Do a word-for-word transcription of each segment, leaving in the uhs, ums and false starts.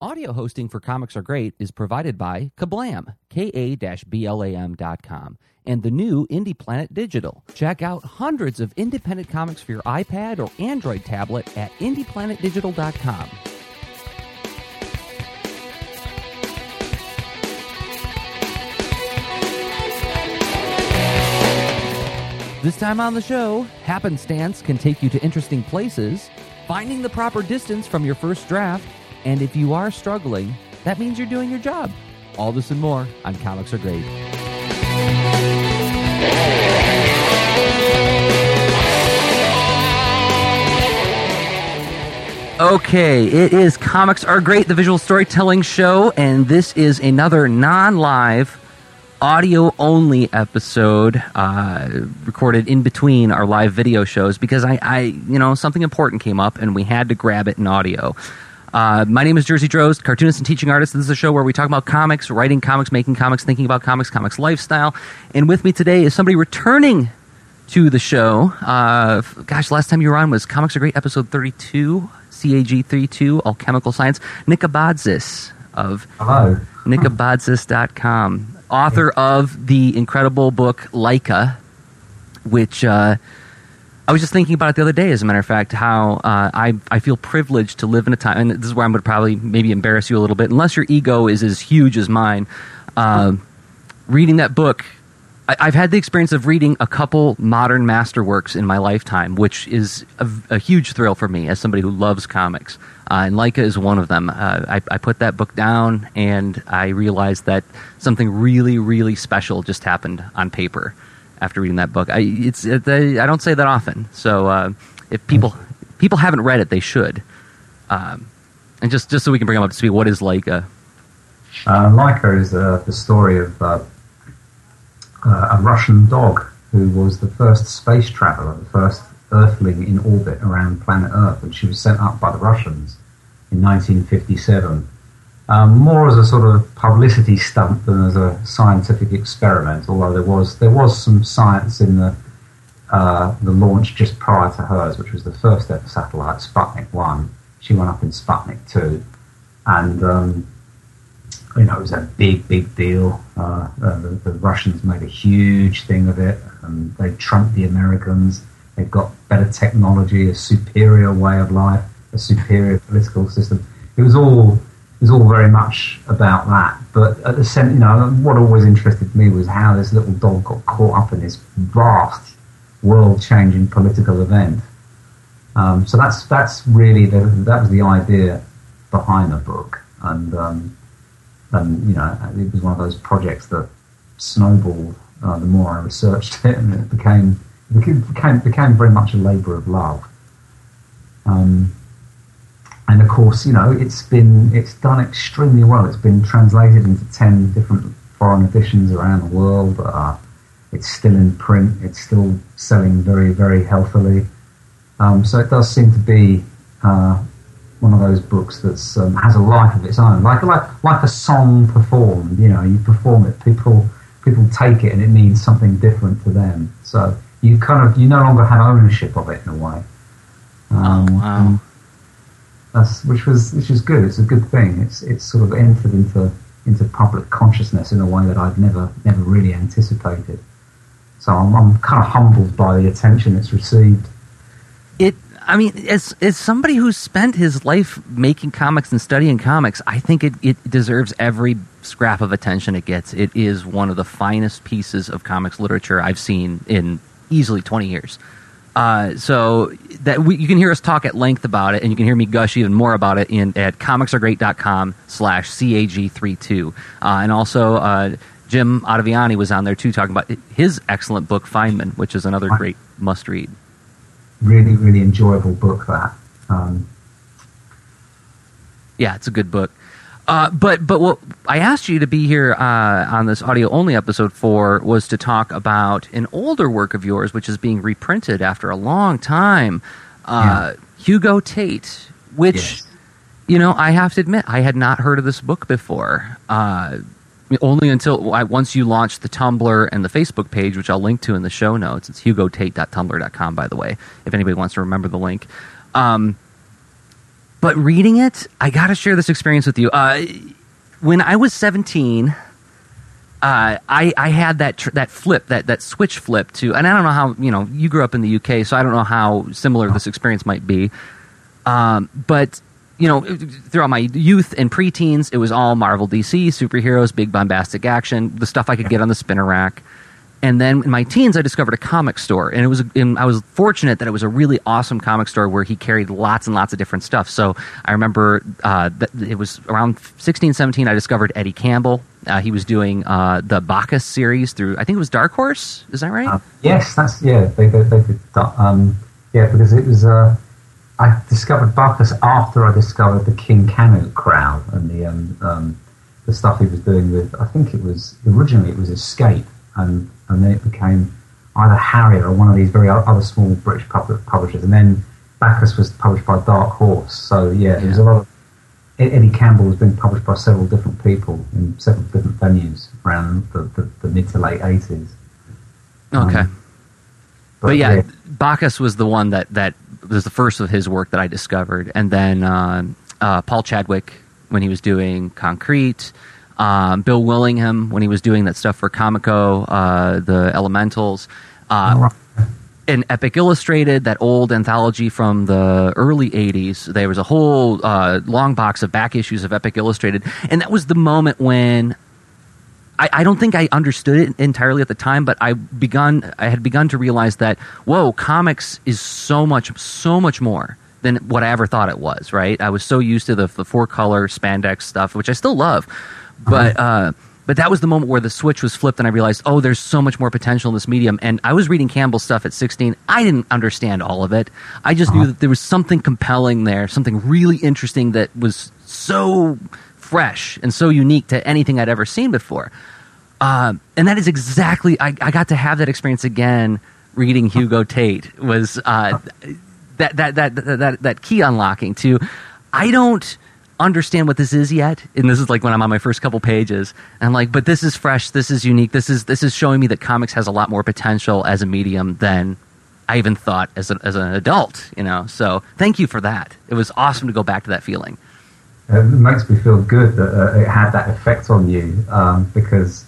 Audio hosting for Comics Are Great is provided by Kablam, K A B L A M dot com, and the new Indie Planet Digital. Check out hundreds of independent comics for your iPad or Android tablet at indie planet digital dot com. This time on the show, happenstance can take you to interesting places, finding the proper distance from your first draft, and if you are struggling, that means you're doing your job. All this and more on Comics Are Great. Okay, it is Comics Are Great, the visual storytelling show, and this is another non-live, audio-only episode uh, recorded in between our live video shows because I, I, you know, something important came up and we had to grab it in audio. Uh, my name is Jersey Drozd, cartoonist and teaching artist. This is a show where we talk about comics, writing comics, making comics, thinking about comics, comics lifestyle. And with me today is somebody returning to the show. Uh, gosh, last time you were on was Comics Are Great episode thirty-two, C A G thirty-two, Alchemical Science. Nick Abadzis of nick abadzis dot com. Author of the incredible book Laika, which uh, I was just thinking about it the other day, as a matter of fact, how uh, I, I feel privileged to live in a time, and this is where I'm going to probably maybe embarrass you a little bit, unless your ego is as huge as mine. Uh, reading that book, I, I've had the experience of reading a couple modern masterworks in my lifetime, which is a, a huge thrill for me as somebody who loves comics. Uh, and Laika is one of them. Uh, I, I put that book down, and I realized that something really, really special just happened on paper after reading that book. I, it's it, I don't say that often, so uh, if people people haven't read it, they should. Um, and just, just so we can bring them up to speed, what is Laika? Uh, Laika is uh, the story of uh, uh, a Russian dog who was the first space traveler, the first Earthling in orbit around planet Earth, and she was sent up by the Russians in nineteen fifty-seven, um, more as a sort of publicity stunt than as a scientific experiment. Although there was there was some science in the uh, the launch just prior to hers, which was the first ever satellite, Sputnik One. She went up in Sputnik Two, and um, you know it was a big big deal. Uh, uh, the, the Russians made a huge thing of it, and they trumped the Americans. They've got better technology, a superior way of life, a superior political system. It was all it was all very much about that. But at the center, you know, what always interested me was how this little dog got caught up in this vast, world-changing political event. Um, so that's that's really the, that was the idea behind the book, and um, and you know, it was one of those projects that snowballed. Uh, the more I researched it, and it became. It became, became very much a labour of love, um, and of course, you know, it's been it's done extremely well. It's been translated into ten different foreign editions around the world. Uh, it's still in print. It's still selling very, very healthily. Um, so it does seem to be uh, one of those books that's um, has a life of its own, like like like a song performed. You know, you perform it, people people take it, and it means something different to them. So. You kind of you no longer have ownership of it in a way. Um, oh wow! That's which was which is good. It's a good thing. It's it's sort of entered into into public consciousness in a way that I'd never never really anticipated. So I'm I'm kind of humbled by the attention it's received. It. I mean, as as somebody who's spent his life making comics and studying comics, I think it, it deserves every scrap of attention it gets. It is one of the finest pieces of comics literature I've seen in easily twenty years. Uh, so that we, you can hear us talk at length about it, and you can hear me gush even more about it in at comicsargreat.com slash CAG32. Uh, and also, uh, Jim Ottaviani was on there too, talking about his excellent book, Feynman, which is another great must-read. Really, really enjoyable book, that. Um, yeah, it's a good book. Uh, but but what I asked you to be here uh, on this audio-only episode for was to talk about an older work of yours, which is being reprinted after a long time, uh, yeah. Hugo Tate, which, yes. you know, I have to admit, I had not heard of this book before. Uh, only until I, once you launched the Tumblr and the Facebook page, which I'll link to in the show notes. It's hugo tate dot tumblr dot com, by the way, if anybody wants to remember the link. Um But reading it, I got to share this experience with you. Uh, when I was seventeen, uh, I, I had that tr- that flip, that, that switch flip to, and I don't know how, you know, you grew up in the U K, so I don't know how similar this experience might be. Um, but, you know, throughout my youth and preteens, it was all Marvel, D C, superheroes, big bombastic action, the stuff I could get on the spinner rack. And then in my teens, I discovered a comic store, and it was. And I was fortunate that it was a really awesome comic store where he carried lots and lots of different stuff. So I remember uh, that it was around sixteen, seventeen, I discovered Eddie Campbell. Uh, he was doing uh, the Bacchus series through, I think it was Dark Horse. Is that right? Uh, yes, that's yeah. They they, they did um, yeah because it was. Uh, I discovered Bacchus after I discovered the King Canute crowd and the um, um, the stuff he was doing with. I think it was originally it was Escape. And, and then it became either Harrier or one of these very other small British pub- publishers. And then Bacchus was published by Dark Horse. So, yeah, there was a lot of... Eddie Campbell was being published by several different people in several different venues around the, the, the mid to late eighties. Okay. Um, but, but yeah, yeah, Bacchus was the one that, that was the first of his work that I discovered. And then uh, uh, Paul Chadwick, when he was doing Concrete... Um, Bill Willingham, when he was doing that stuff for Comico, uh, the Elementals, uh, and Epic Illustrated, that old anthology from the early eighties. There was a whole uh, long box of back issues of Epic Illustrated, and that was the moment when I, I don't think I understood it entirely at the time, but I begun, I had begun to realize that whoa, comics is so much, so much more than what I ever thought it was. Right? I was so used to the, the four color spandex stuff, which I still love. But uh, but that was the moment where the switch was flipped and I realized, oh, there's so much more potential in this medium. And I was reading Campbell's stuff at sixteen. I didn't understand all of it. I just uh-huh. knew that there was something compelling there, something really interesting that was so fresh and so unique to anything I'd ever seen before. Uh, and that is exactly, I, I got to have that experience again reading Hugo Tate, was uh, that, that, that, that, that, that key unlocking to, I don't... understand what this is yet, and this is like when I'm on my first couple pages and I'm like, but this is fresh, this is unique, this is this is showing me that comics has a lot more potential as a medium than I even thought as, a, as an adult, you know. So thank you for that. It was awesome to go back to that feeling. It makes me feel good that uh, it had that effect on you, um, because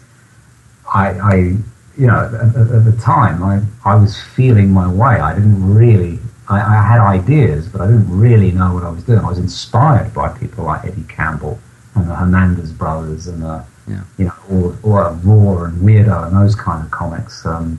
I, I you know at, at the time I, I was feeling my way. I didn't really I, I had ideas, but I didn't really know what I was doing. I was inspired by people like Eddie Campbell and the Hernandez brothers and the, yeah. you know, or, or Raw and Weirdo and those kind of comics. Um,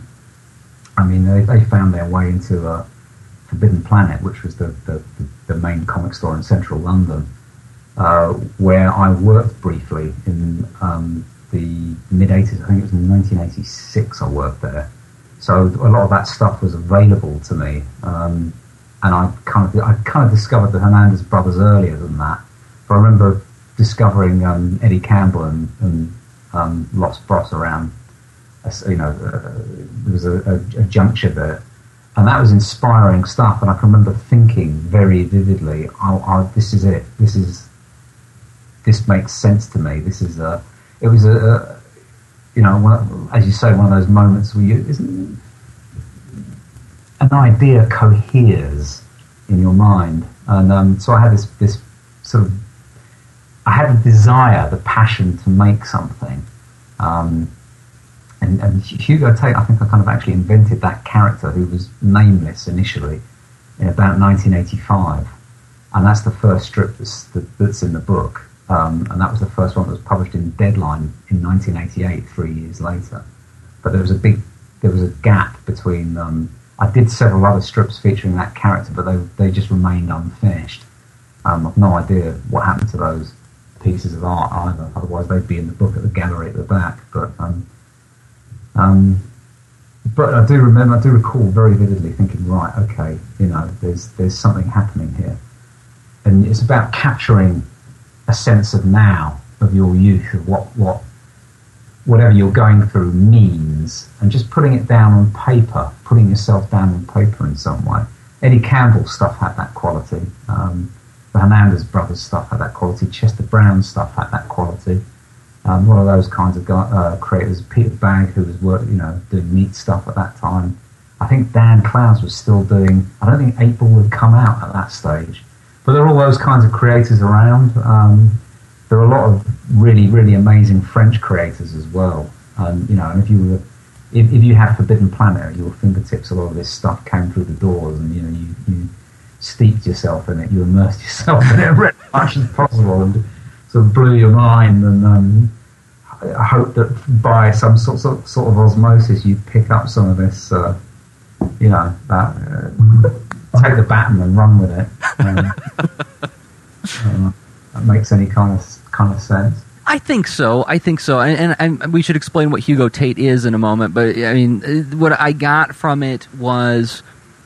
I mean, they, they found their way into uh, Forbidden Planet, which was the, the, the main comic store in central London, uh, where I worked briefly in um, the mid-eighties. I think it was in nineteen eighty-six I worked there. So a lot of that stuff was available to me, um, and I kind of I kind of discovered the Hernandez brothers earlier than that. But I remember discovering um, Eddie Campbell and, and um, Lost Bros around, you know, uh, there was a, a, a juncture there, and that was inspiring stuff. And I can remember thinking very vividly, oh, oh, "This is it. This is this makes sense to me. This is a." It was a. a You know, one, as you say, one of those moments where you, isn't an idea coheres in your mind, and um, so I had this this sort of, I had the desire, the passion to make something, um, and, and Hugo Tate, I think I kind of actually invented that character who was nameless initially in about nineteen eighty-five, and that's the first strip that's, that, that's in the book. Um, and that was the first one that was published in Deadline in nineteen eighty-eight, three years later. But there was a big, there was a gap between. Um, I did several other strips featuring that character, but they they just remained unfinished. Um, I've no idea what happened to those pieces of art either. Otherwise, they'd be in the book at the gallery at the back. But um, um, but I do remember, I do recall very vividly thinking, right, okay, you know, there's there's something happening here, and it's about capturing a sense of now, of your youth, of what, what whatever you're going through means, and just putting it down on paper, putting yourself down on paper in some way. Eddie Campbell's stuff had that quality. Um, the Hernandez brothers stuff had that quality. Chester Brown's stuff had that quality. Um, one of those kinds of guy, uh, creators, Peter Bagg, who was work, you know doing neat stuff at that time. I think Dan Clowes was still doing. I don't think Eight Ball had come out at that stage. but there are all those kinds of creators around. Um, there are a lot of really, really amazing French creators as well. Um, you know, and if you were, if, if you had Forbidden Planet at your fingertips, a lot of this stuff came through the doors, and you know, you, you steeped yourself in it, you immersed yourself in it as much as possible, and sort of blew your mind. And um, I hope that by some sort, sort, sort of osmosis, you pick up some of this. Uh, you know, that uh, take the baton and run with it. Um, uh, that makes any kind of kind of sense. I think so. I think so. And, and, and we should explain what Hugo Tate is in a moment. But, I mean, what I got from it was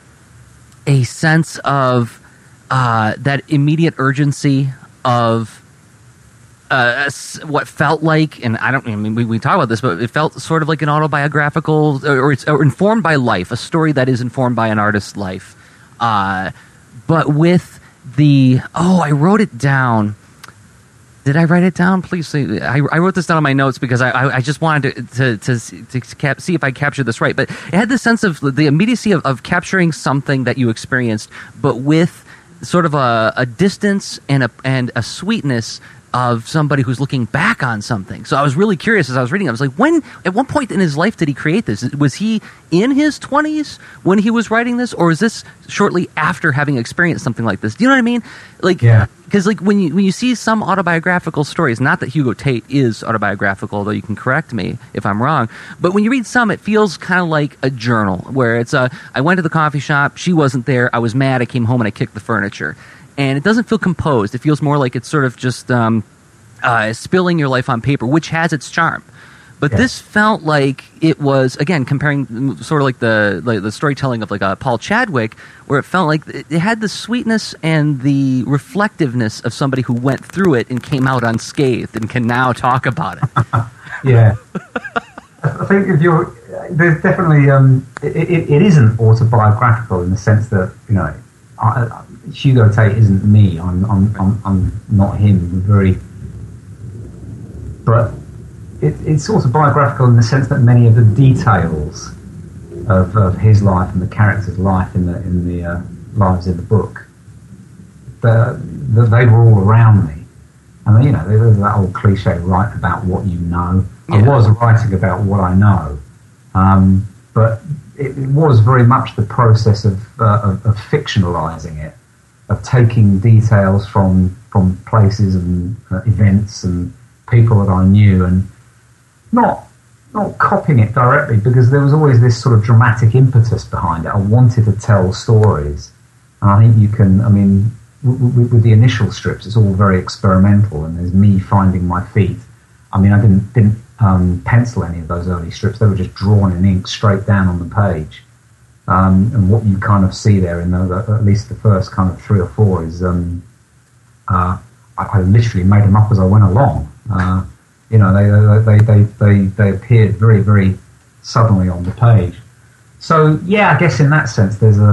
a sense of uh, that immediate urgency of uh, what felt like, and I don't I mean, we, we talk about this, but it felt sort of like an autobiographical, or it's or informed by life, a story that is informed by an artist's life. Uh, but with the, oh, I wrote it down. Did I write it down? Please say. I, I wrote this down on my notes because I, I, I just wanted to to, to, to cap, see if I captured this right. But it had this sense of the immediacy of, of capturing something that you experienced, but with sort of a, a distance and a and a sweetness of somebody who's looking back on something. So I was really curious as I was reading. I was like, when, at what point in his life did he create this? Was he in his twenties when he was writing this, or is this shortly after having experienced something like this? Do you know what I mean? Like, yeah. Because like when you when you see some autobiographical stories, not that Hugo Tate is autobiographical, although you can correct me if I'm wrong, but when you read some, it feels kind of like a journal where it's a, I went to the coffee shop, she wasn't there, I was mad, I came home and I kicked the furniture. And it doesn't feel composed. It feels more like it's sort of just um, uh, spilling your life on paper, which has its charm. But yeah. This felt like it was, again, comparing sort of like the like the storytelling of like a Paul Chadwick, where it felt like it had the sweetness and the reflectiveness of somebody who went through it and came out unscathed and can now talk about it. Yeah. I think if you're, there's definitely, um, it, it, it isn't autobiographical in the sense that, you know, I, Hugo Tate isn't me. I'm, I'm, I'm, I'm not him. We're very, but it, it's autobiographical in the sense that many of the details of, of his life and the character's life in the in the uh, lives in the book, the, the, they were all around me. And you know, there's that old cliche, write about what you know. Yeah. I was writing about what I know, um, but it, it was very much the process of, uh, of of fictionalizing it, of taking details from from places and uh, events and people that I knew, and not not copying it directly, because there was always this sort of dramatic impetus behind it. I wanted to tell stories, and I think you can. I mean, w- w- with the initial strips, it's all very experimental, and there's me finding my feet. I mean, I didn't didn't um, pencil any of those early strips; they were just drawn in ink straight down on the page. Um, and what you kind of see there in the, at least the first kind of three or four is, um, uh, I, I literally made them up as I went along. Uh, you know, they they, they they they appeared very, very suddenly on the page. So yeah, I guess in that sense, there's a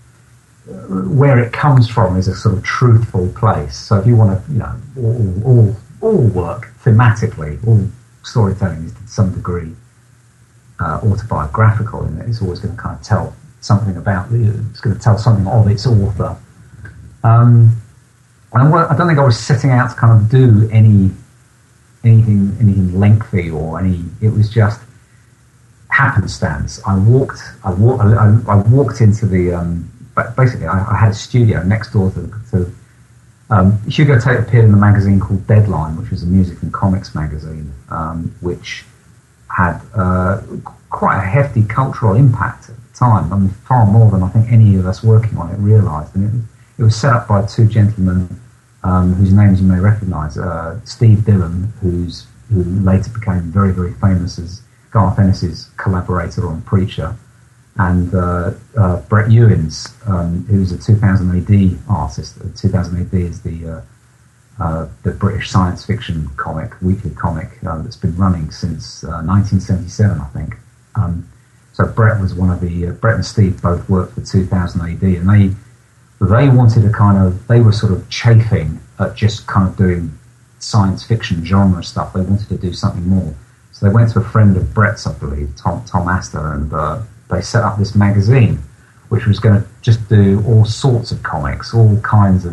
where it comes from is a sort of truthful place. So if you want to, you know, all all, all work thematically, all storytelling is to some degree uh, autobiographical in that it's always going to kind of tell something about the, it's going to tell something of its author. Um, and I don't think I was setting out to kind of do any anything anything lengthy or any. It was just happenstance. I walked. I walked. I, I walked into the. Um, but basically, I, I had a studio next door to. to um, Hugo Tate appeared in a magazine called Deadline, which was a music and comics magazine, um, which had uh, quite a hefty cultural impact at the time. I mean, far more than I think any of us working on it realised. And it, it was set up by two gentlemen um, whose names you may recognise. Uh, Steve Dillon, who's who later became very, very famous as Garth Ennis's collaborator on Preacher, and uh, uh, Brett Ewins, um, who's a two thousand A D artist. two thousand A D is the uh, uh, the British science fiction comic, weekly comic, uh, that's been running since uh, nineteen seventy-seven, I think. Um, so Brett was one of the... Uh, Brett and Steve both worked for two thousand A D, and they they wanted to kind of... They were sort of chafing at just kind of doing science fiction genre stuff. They wanted to do something more. So they went to a friend of Brett's, I believe, Tom, Tom Astor, and uh, they set up this magazine, which was going to just do all sorts of comics, all kinds of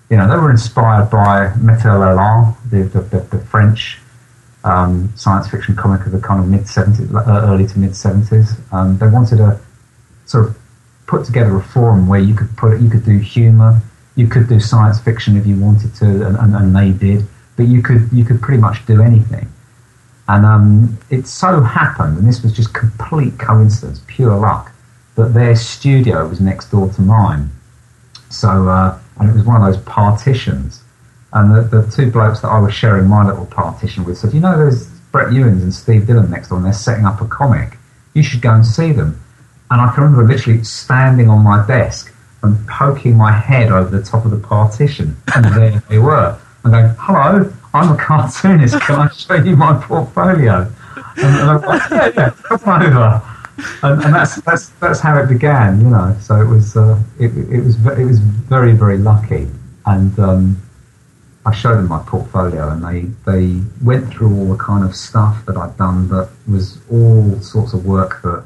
you know, they were inspired by Métal Hurlant, the, the, the, the French um, science fiction comic of the kind of mid seventies, uh, early to mid seventies. Um, they wanted to sort of put together a forum where you could put it, you could do humour, you could do science fiction if you wanted to, and, and, and they did, but you could you could pretty much do anything. And um, it so happened, and this was just complete coincidence, pure luck, that their studio was next door to mine. So, uh, and it was one of those partitions. And the, the two blokes that I was sharing my little partition with said, you know, there's Brett Ewins and Steve Dillon next door, and they're setting up a comic. You should go and see them. And I can remember literally standing on my desk and poking my head over the top of the partition, and there they were. And going, hello, I'm a cartoonist, can I show you my portfolio? And, and I'm like, yeah, yeah, come over. And, and that's that's that's how it began, you know. So it was uh, it, it was it was very very lucky, and um, I showed them my portfolio, and they they went through all the kind of stuff that I'd done, that was all sorts of work that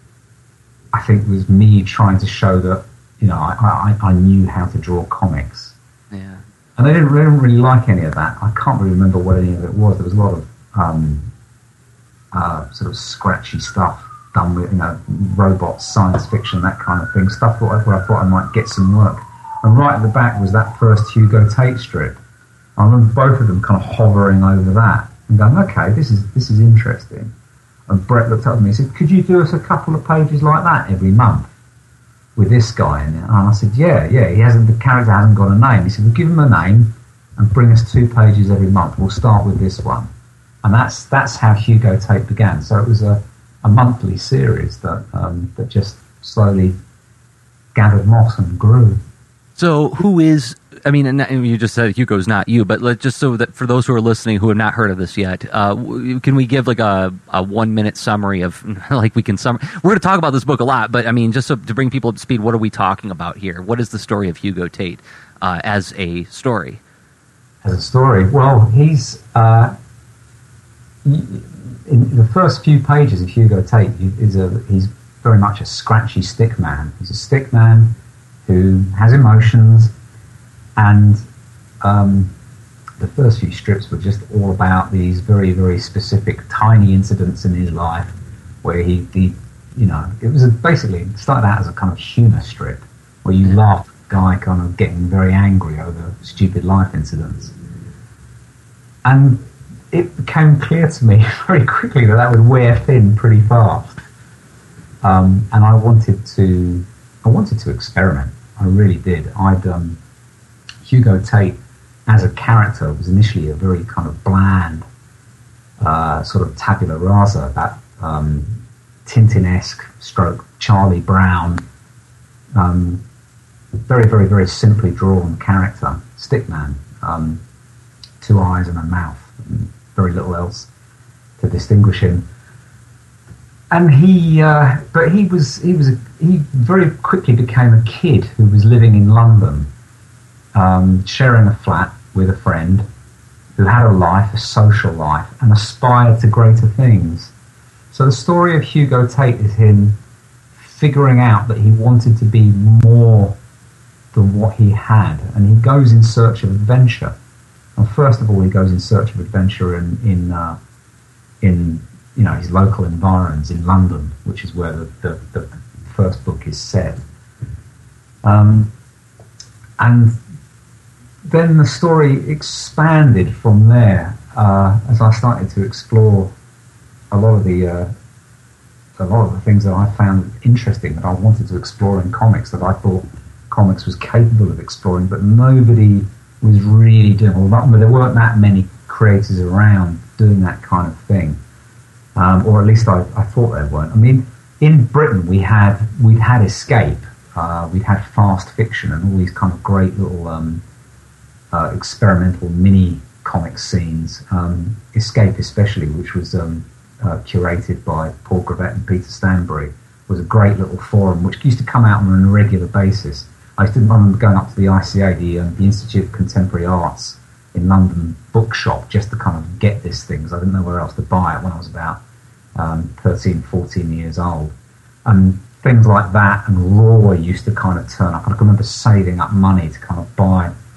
I think was me trying to show that, you know, I I, I knew how to draw comics. Yeah. And they didn't, they didn't really like any of that. I can't really remember what any of it was. There was a lot of um, uh, sort of scratchy stuff done with, you know, robots, science fiction, that kind of thing, stuff where I thought I might get some work. And right at the back was that first Hugo Tate strip. I remember both of them kind of hovering over that and going, okay, this is this is interesting. And Brett looked up at me and said, could you do us a couple of pages like that every month with this guy in it? And I said, yeah, yeah, he hasn't, the character hasn't got a name. He said, well, give him a name and bring us two pages every month. We'll start with this one. And that's that's how Hugo Tate began. So it was a a monthly series that um, that just slowly gathered moss and grew. So who is, I mean, and you just said Hugo's not you, but let, just so that for those who are listening who have not heard of this yet, uh, can we give like a, a one minute summary of, like we can sum, we're going to talk about this book a lot, but I mean, just so to bring people up to speed, what are we talking about here? What is the story of Hugo Tate uh, as a story? As a story? Well, he's... Uh, in the first few pages of Hugo Tate, is a, he's very much a scratchy stick man. He's a stick man who has emotions, and um, the first few strips were just all about these very, very specific, tiny incidents in his life where he, he you know, it was a, basically it started out as a kind of humour strip where you laugh at the guy kind of getting very angry over stupid life incidents. And it became clear to me very quickly that that would wear thin pretty fast, um, and I wanted to, I wanted to experiment. I really did. I'd um, Hugo Tate as a character was initially a very kind of bland, uh, sort of tabula rasa, that um, Tintin-esque stroke Charlie Brown, um, very very very simply drawn character, stickman, um, two eyes and a mouth. And very little else to distinguish him, and he, uh, but he was, he was, a, he very quickly became a kid who was living in London, um, sharing a flat with a friend who had a life, a social life, and aspired to greater things. So the story of Hugo Tate is him figuring out that he wanted to be more than what he had, and he goes in search of adventure. Well, first of all, he goes in search of adventure in in, uh, in you know his local environs in London, which is where the, the, the first book is set. Um, and then the story expanded from there uh, as I started to explore a lot of the uh, a lot of the things that I found interesting that I wanted to explore in comics, that I thought comics was capable of exploring, but nobody was really doing all that. But there weren't that many creators around doing that kind of thing, um, or at least I, I thought there weren't. I mean, in Britain we had we'd had Escape, uh, we'd had Fast Fiction, and all these kind of great little um, uh, experimental mini comic scenes. Um, Escape, especially, which was um, uh, curated by Paul Gravett and Peter Stanbury, was a great little forum which used to come out on a regular basis. I used to remember going up to the I C A, the, uh, the Institute of Contemporary Arts in London bookshop, just to kind of get this thing, because I didn't know where else to buy it when I was about um, thirteen, fourteen years old. And things like that and Raw used to kind of turn up, and I can remember saving up money to kind of buy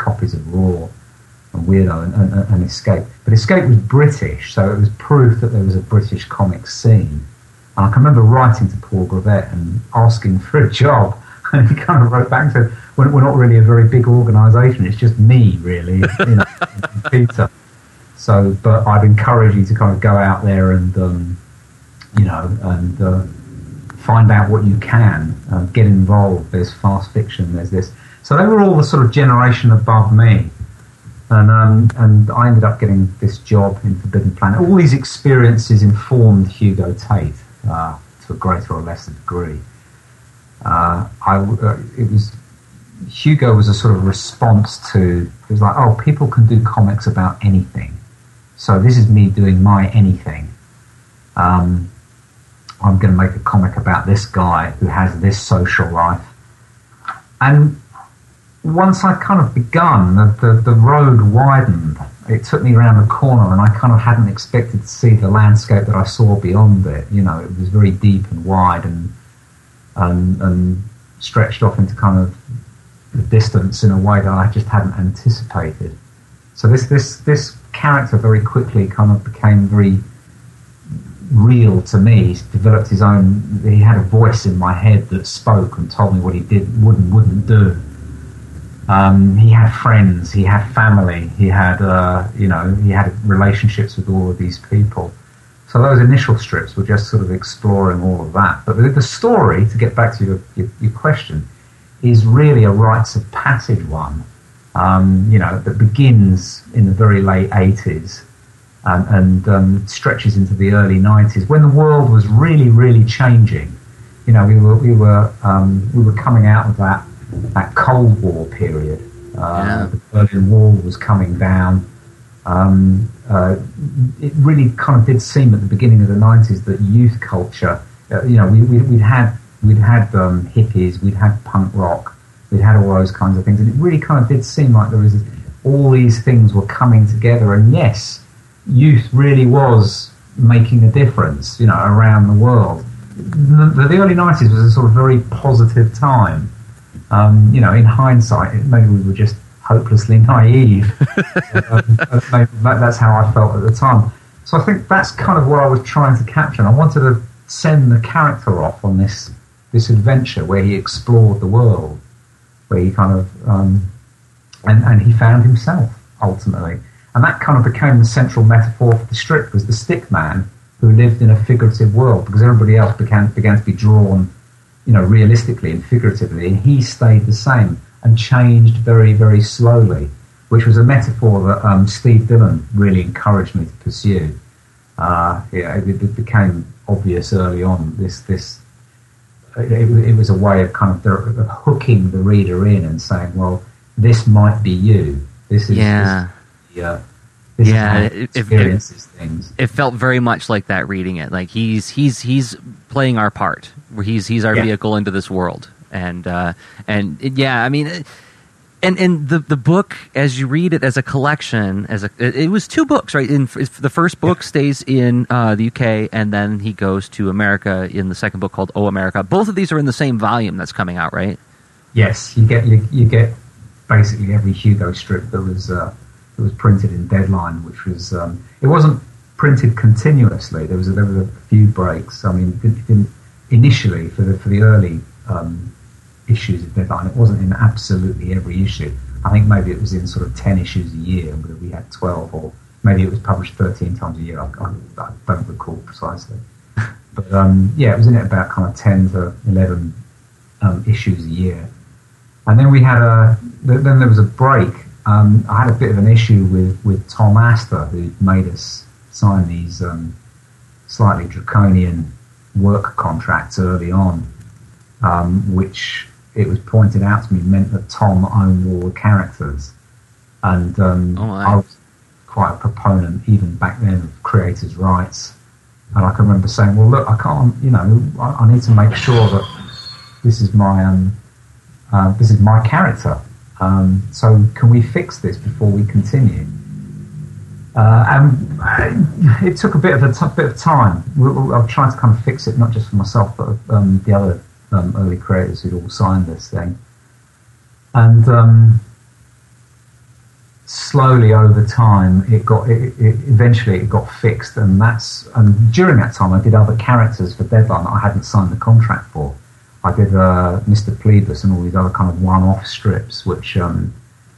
copies of Raw and Weirdo and, and, and Escape. But Escape was British, so it was proof that there was a British comic scene. And I can remember writing to Paul Gravett and asking for a job, and he kind of wrote back and said, "We're, we're not really a very big organisation. It's just me, really, you know, and Peter." So, but I'd encourage you to kind of go out there and, um, you know, and uh, find out what you can, uh, get involved. There's fast fiction, there's this. So they were all the sort of generation above me. And um, and I ended up getting this job in Forbidden Planet. All these experiences informed Hugo Tate uh, to a greater or lesser degree. Uh, I, uh, it was Hugo was a sort of response to, it was like, oh, people can do comics about anything. So this is me doing my anything. Um, I'm going to make a comic about this guy who has this social life. And once I'd kind of begun, the, the, the road widened. It took me around the corner, and I kind of hadn't expected to see the landscape that I saw beyond it. You know, it was very deep and wide and and, and stretched off into kind of the distance in a way that I just hadn't anticipated. So this this this character very quickly kind of became very real to me. He developed his own. He had a voice in my head that spoke and told me what he did, would and wouldn't do. Um, he had friends, he had family, he had uh, you know, he had relationships with all of these people. So those initial strips were just sort of exploring all of that. But the, the story, to get back to your, your, your question, is really a rites of passage one. Um, you know, that begins in the very late eighties and, and um, stretches into the early nineties, when the world was really, really changing. You know, we were we were um, we were coming out of that that Cold War period. Uh, yeah. The Berlin Wall was coming down. Um, uh, it really kind of did seem at the beginning of the nineties that youth culture, uh, you know, we, we, we'd had we'd had um, hippies, we'd had punk rock, we'd had all those kinds of things, and it really kind of did seem like there was this, all these things were coming together. And yes, youth really was making a difference, you know, around the world. The, the early nineties was a sort of very positive time. Um, you know, in hindsight, maybe we were just hopelessly naive. um, maybe that, that's how I felt at the time. So I think that's kind of what I was trying to capture. And I wanted to send the character off on this this adventure where he explored the world, where he kind of um, and and he found himself ultimately. And that kind of became the central metaphor for the strip, was the stick man who lived in a figurative world, because everybody else began began to be drawn, you know, realistically and figuratively, and he stayed the same and changed very, very slowly, which was a metaphor that um, Steve Dillon really encouraged me to pursue. Uh, yeah, it, it became obvious early on. This, this, it, it was a way of kind of, of hooking the reader in and saying, "Well, this might be you. This is, yeah, this, yeah." This yeah, is how it experiences it, things. It felt very much like that reading it. Like he's he's he's playing our part. Where he's he's our yeah. vehicle into this world, and uh, and yeah, I mean, and and the the book, as you read it as a collection, as a it, it was two books, right? In the first book yeah. stays in uh, the U K, and then he goes to America in the second book called Oh America. Both of these are in the same volume that's coming out, right? Yes, you get you, you get basically every Hugo strip that was. Uh, It was printed in Deadline, which was um, it wasn't printed continuously. There was a, there were a few breaks. I mean, it didn't, initially for the for the early um, issues of Deadline, it wasn't in absolutely every issue. I think maybe it was in sort of ten issues a year. We had twelve, or maybe it was published thirteen times a year. I, I, I don't recall precisely, but um, yeah, it was in it about kind of ten to eleven um, issues a year. And then we had a then there was a break. Um, I had a bit of an issue with, with Tom Astor, who made us sign these um, slightly draconian work contracts early on, um, which it was pointed out to me meant that Tom owned all the characters. And um, oh, I was quite a proponent, even back then, of creators' rights. And I can remember saying, well, look, I can't, you know, I, I need to make sure that this is my um, uh, this is my character. Um, so can we fix this before we continue? Uh, and uh, it took a bit of a t- bit of time. We, we, I've tried to kind of fix it, not just for myself, but um, the other um, early creators who'd all signed this thing. And um, slowly over time, it got it, it, eventually it got fixed, and that's and during that time, I did other characters for Deadline that I hadn't signed the contract for. I did uh, Mister Plebus and all these other kind of one-off strips, which um,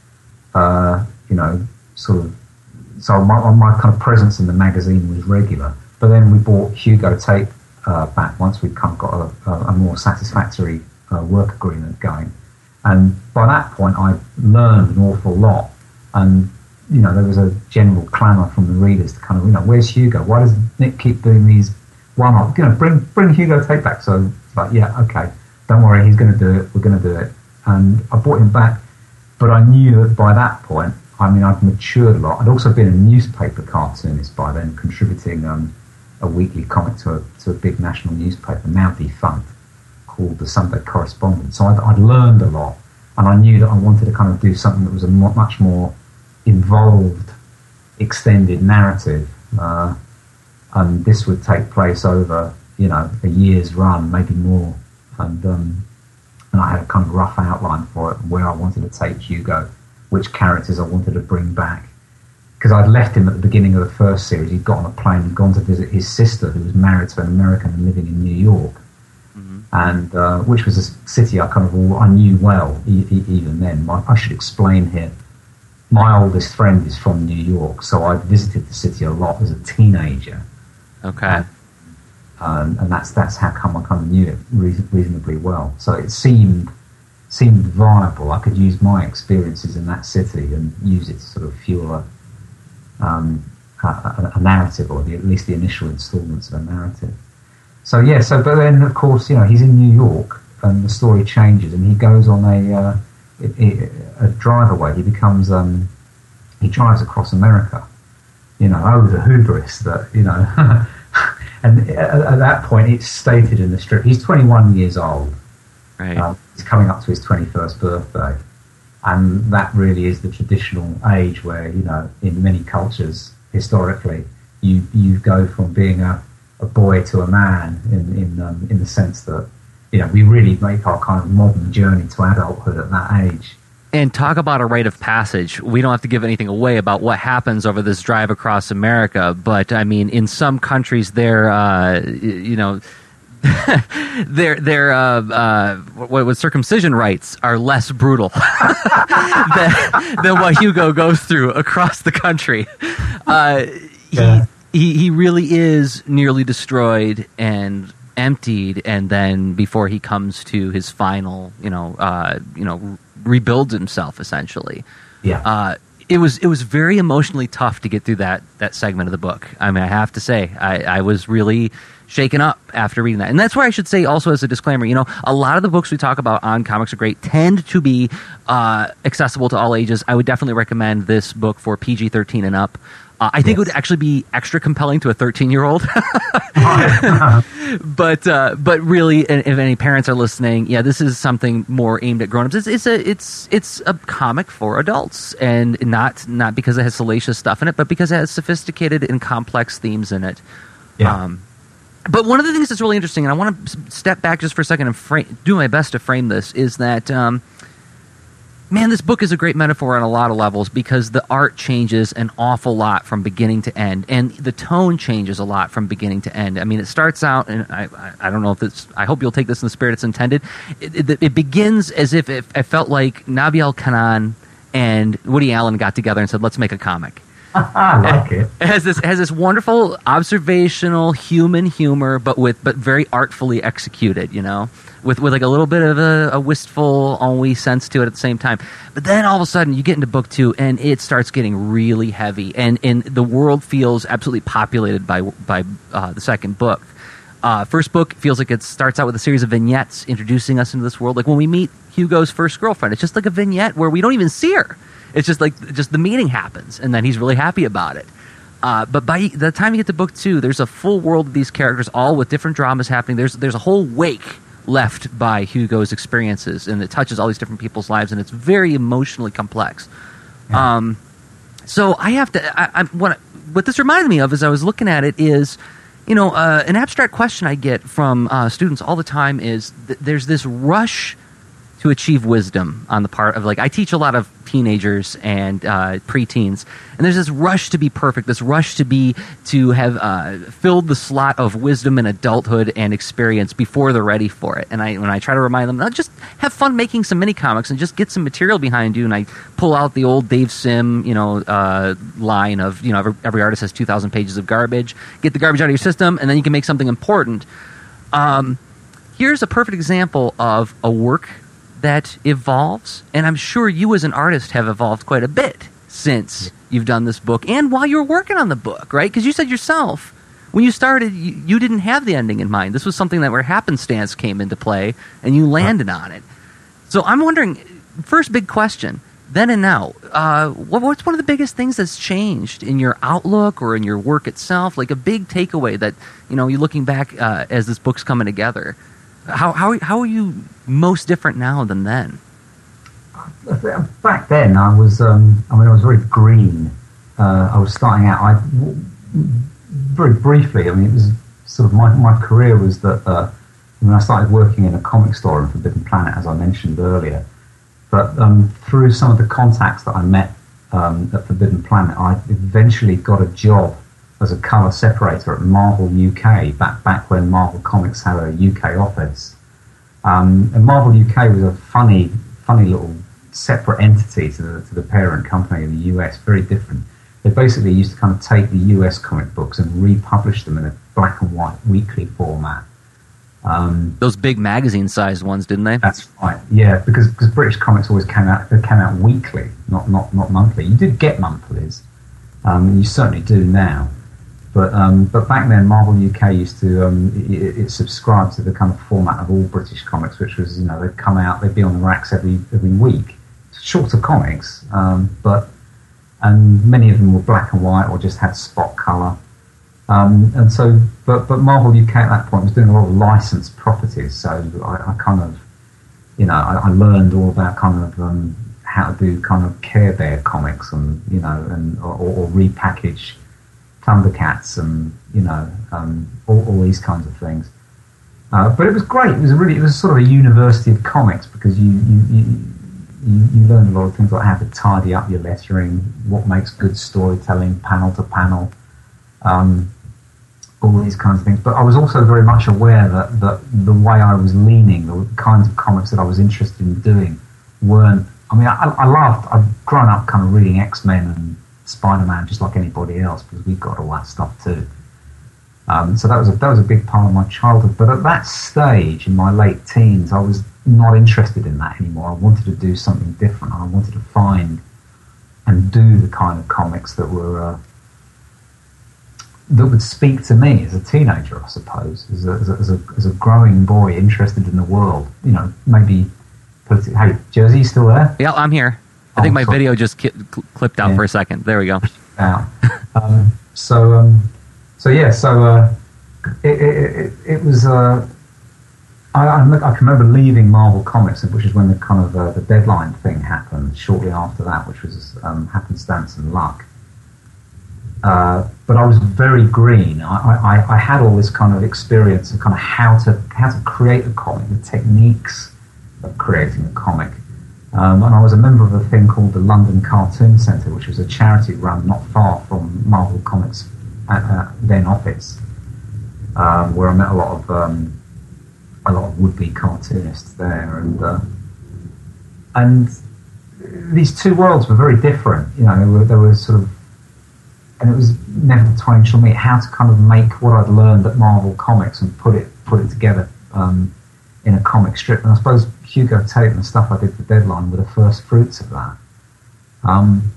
uh, you know, sort of. So my, my kind of presence in the magazine was regular, but then we bought Hugo Tape uh, back once we'd kind of got a, a, a more satisfactory uh, work agreement going, and by that point, I learned an awful lot. And, you know, there was a general clamour from the readers to kind of, you know, where's Hugo? Why does Nick keep doing these one-off? You know, bring bring Hugo Tape back. So it's like, yeah, okay, don't worry, he's going to do it, we're going to do it. And I brought him back, but I knew that by that point, I mean, I'd matured a lot. I'd also been a newspaper cartoonist by then, contributing um, a weekly comic to a, to a big national newspaper, now defunct, called The Sunday Correspondent. So I'd, I'd learned a lot, and I knew that I wanted to kind of do something that was a mo- much more involved, extended narrative, uh, and this would take place over, you know, a year's run, maybe more. And um, and I had a kind of rough outline for it, where I wanted to take Hugo, which characters I wanted to bring back. Because I'd left him at the beginning of the first series. He'd got on a plane and gone to visit his sister, who was married to an American and living in New York. Mm-hmm. And uh, which was a city I kind of all, I knew well e- e- even then. My, I should explain here. My oldest friend is from New York, so I visited the city a lot as a teenager. Okay. Um, and that's that's how come I kind of knew it reason, reasonably well. So it seemed seemed viable. I could use my experiences in that city and use it to sort of fuel a, um, a, a narrative, or the, at least the initial installments of a narrative. So yeah, so but then of course, you know, he's in New York and the story changes, and he goes on a uh, a, a drive away. He becomes um, he drives across America. You know, oh, the hubris that, you know. And at that point, it's stated in the strip. He's twenty-one years old. Right. Uh, he's coming up to his twenty-first birthday, and that really is the traditional age where, you know, in many cultures historically, you you go from being a, a boy to a man in in um, in the sense that, you know, we really make our kind of modern journey to adulthood at that age. And talk about a rite of passage. We don't have to give anything away about what happens over this drive across America, but I mean, in some countries, their uh, you know, their their uh, uh, what, what circumcision rites are less brutal than, than what Hugo goes through across the country. Uh, yeah. he, he he really is nearly destroyed and emptied, and then before he comes to his final, you know, uh, you know. rebuilds himself essentially. Yeah. Uh, it was it was very emotionally tough to get through that that segment of the book. I mean, I have to say, I, I was really shaken up after reading that. And that's where I should say also as a disclaimer, you know, a lot of the books we talk about on Comics Are Great tend to be uh, accessible to all ages. I would definitely recommend this book for P G thirteen and up. Uh, I think yes. It would actually be extra compelling to a thirteen-year-old. but uh, but really, if any parents are listening, yeah, this is something more aimed at grown-ups. It's, it's a it's it's a comic for adults, and not not because it has salacious stuff in it, but because it has sophisticated and complex themes in it. Yeah. Um, but one of the things that's really interesting, and I want to step back just for a second and frame, do my best to frame this, is that. Um, Man, this book is a great metaphor on a lot of levels because the art changes an awful lot from beginning to end, and the tone changes a lot from beginning to end. I mean, it starts out, and I, I, I don't know if it's. I hope you'll take this in the spirit it's intended. It, it, it begins as if it, it felt like Nabil Kanan and Woody Allen got together and said, "Let's make a comic." I like it. It has this it has this wonderful observational human humor, but with but very artfully executed. You know. With with like a little bit of a, a wistful, ennui sense to it at the same time. But then all of a sudden you get into book two and it starts getting really heavy. And, and the world feels absolutely populated by by uh, the second book. Uh, first book feels like it starts out with a series of vignettes introducing us into this world. Like when we meet Hugo's first girlfriend, it's just like a vignette where we don't even see her. It's just like just the meeting happens and then he's really happy about it. Uh, but by the time you get to book two, there's a full world of these characters, all with different dramas happening. There's there's a whole wake left by Hugo's experiences, and it touches all these different people's lives, and it's very emotionally complex. Yeah. Um, so I have to. I, I, what what this reminded me of as I was looking at it is, you know, uh, an abstract question I get from uh, students all the time is th- there's this rush to achieve wisdom on the part of, like, I teach a lot of teenagers and uh, preteens, and there's this rush to be perfect, this rush to be to have uh, filled the slot of wisdom and adulthood and experience before they're ready for it. And I when I try to remind them, no, just have fun making some mini comics and just get some material behind you. And I pull out the old Dave Sim, you know, uh, line of, you know, every, every artist has two thousand pages of garbage. Get the garbage out of your system, and then you can make something important. Um, here's a perfect example of a work that evolves, and I'm sure you as an artist have evolved quite a bit since you've done this book and while you were working on the book, right? Because you said yourself, when you started, you, you didn't have the ending in mind. This was something that where happenstance came into play, and you landed on it. So I'm wondering, first big question, then and now, uh, what, what's one of the biggest things that's changed in your outlook or in your work itself? Like a big takeaway that, you know, you're looking back uh, as this book's coming together. How how how are you most different now than then? Back then, I was um, I mean, I was very green. Uh, I was starting out. I very briefly. I mean, it was sort of my my career was that uh, when I started working in a comic store in Forbidden Planet, as I mentioned earlier. But um, through some of the contacts that I met um, at Forbidden Planet, I eventually got a job as a colour separator at Marvel U K, back back when Marvel Comics had a U K office. Um, and Marvel U K was a funny, funny little separate entity to the, to the parent company in the U S, very different. They basically used to kind of take the U S comic books and republish them in a black and white weekly format. Um, Those big magazine-sized ones, didn't they? That's right, yeah, because because British comics always came out they came out weekly, not not not monthly. You did get monthlies, um, and you certainly do now. But um, but back then, Marvel U K used to um, it, it subscribed to the kind of format of all British comics, which was, you know, they'd come out, they'd be on the racks every every week, shorter comics, um, but and many of them were black and white or just had spot colour. Um, and so, but but Marvel U K at that point was doing a lot of licensed properties, so I, I kind of, you know, I, I learned all about kind of um, how to do kind of Care Bear comics and, you know, and or, or repackage Thundercats and, you know, um, all, all these kinds of things. Uh, but it was great. It was a really, it was sort of a university of comics because you you, you you you learn a lot of things like how to tidy up your lettering, what makes good storytelling, panel to panel, um, all these kinds of things. But I was also very much aware that that the way I was leaning, the kinds of comics that I was interested in doing, weren't. I mean, I, I loved. I've grown up kind of reading X-Men and Spider-Man just like anybody else because we got all that stuff too. Um, so that was a, that was a big part of my childhood. But at that stage, in my late teens, I was not interested in that anymore. I wanted to do something different. I wanted to find and do the kind of comics that were uh, that would speak to me as a teenager, I suppose, as a, as a, as a, as a growing boy interested in the world. You know, maybe. Put it, hey, Jersey, you still there? Yeah, I'm here. I think my video just ki- cl- clipped out yeah. for a second. There we go. Out. um, so, um, so yeah, so uh, it, it, it, it was. Uh, I, I can remember leaving Marvel Comics, which is when the kind of uh, the deadline thing happened. Shortly after that, which was um, happenstance and luck. Uh, but I was very green. I, I, I had all this kind of experience of kind of how to how to create a comic, the techniques of creating a comic. Um, and I was a member of a thing called the London Cartoon Centre, which was a charity run not far from Marvel Comics' at, uh, then office, um, where I met a lot of um, a lot of would-be cartoonists there, and uh, and these two worlds were very different. You know, they were, they were sort of, and it was never the twain shall meet. How to kind of make what I'd learned at Marvel Comics and put it put it together um, in a comic strip, and I suppose Hugo Tate and the stuff I did for Deadline were the first fruits of that. Um,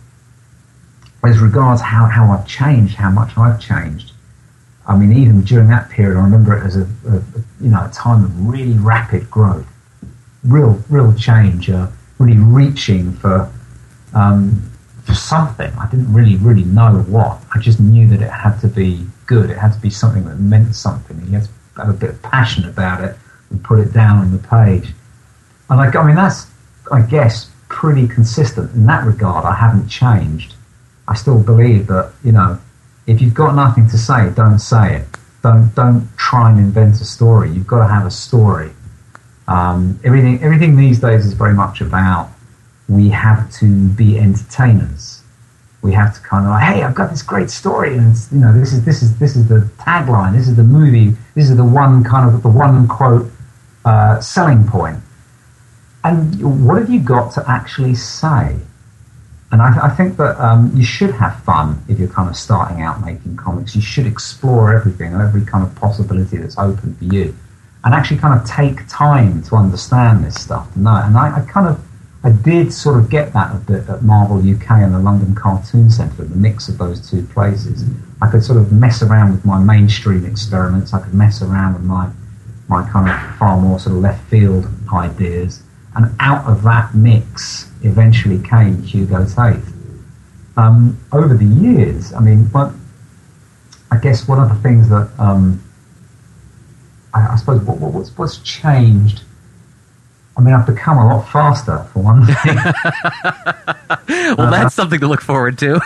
as regards how, how I've changed, how much I've changed, I mean, even during that period, I remember it as a, a, a you know a time of really rapid growth, real real change, uh, really reaching for um, for something. I didn't really really know what. I just knew that it had to be good. It had to be something that meant something. And you had to have a bit of passion about it and put it down on the page. And I, I mean, that's, I guess, pretty consistent in that regard. I haven't changed. I still believe that, you know, if you've got nothing to say, don't say it. Don't don't try and invent a story. You've got to have a story. Um, everything everything these days is very much about we have to be entertainers. We have to kind of like, hey, I've got this great story, and it's, you know, this is this is this is the tagline, this is the movie, this is the one kind of the one quote uh, selling point. And what have you got to actually say? And I, I think that um, you should have fun if you're kind of starting out making comics. You should explore everything, every kind of possibility that's open for you, and actually kind of take time to understand this stuff, to know it. And I, I kind of, I did sort of get that a bit at Marvel U K and the London Cartoon Centre, the mix of those two places. I could sort of mess around with my mainstream experiments. I could mess around with my, my kind of far more sort of left field ideas. And out of that mix eventually came Hugo Tate. Um, over the years, I mean, but I guess one of the things that um, I, I suppose what, what, what's, what's changed. I mean, I've become a lot faster, for one thing. well, uh, that's something to look forward to.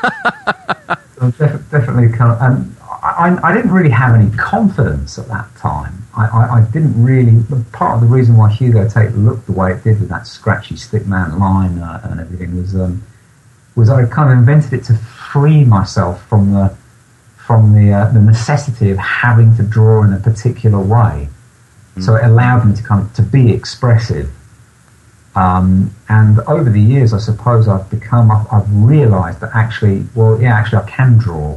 def- definitely, kind of, and I, I didn't really have any confidence at that time. I, I, I didn't really. Part of the reason why Hugo Tate looked the way it did with that scratchy stickman line uh, and everything was um, was I kind of invented it to free myself from the from the uh, the necessity of having to draw in a particular way. Mm. So it allowed me to kind of to be expressive. Um, and over the years, I suppose I've become. I've, I've realised that actually, well, yeah, actually, I can draw.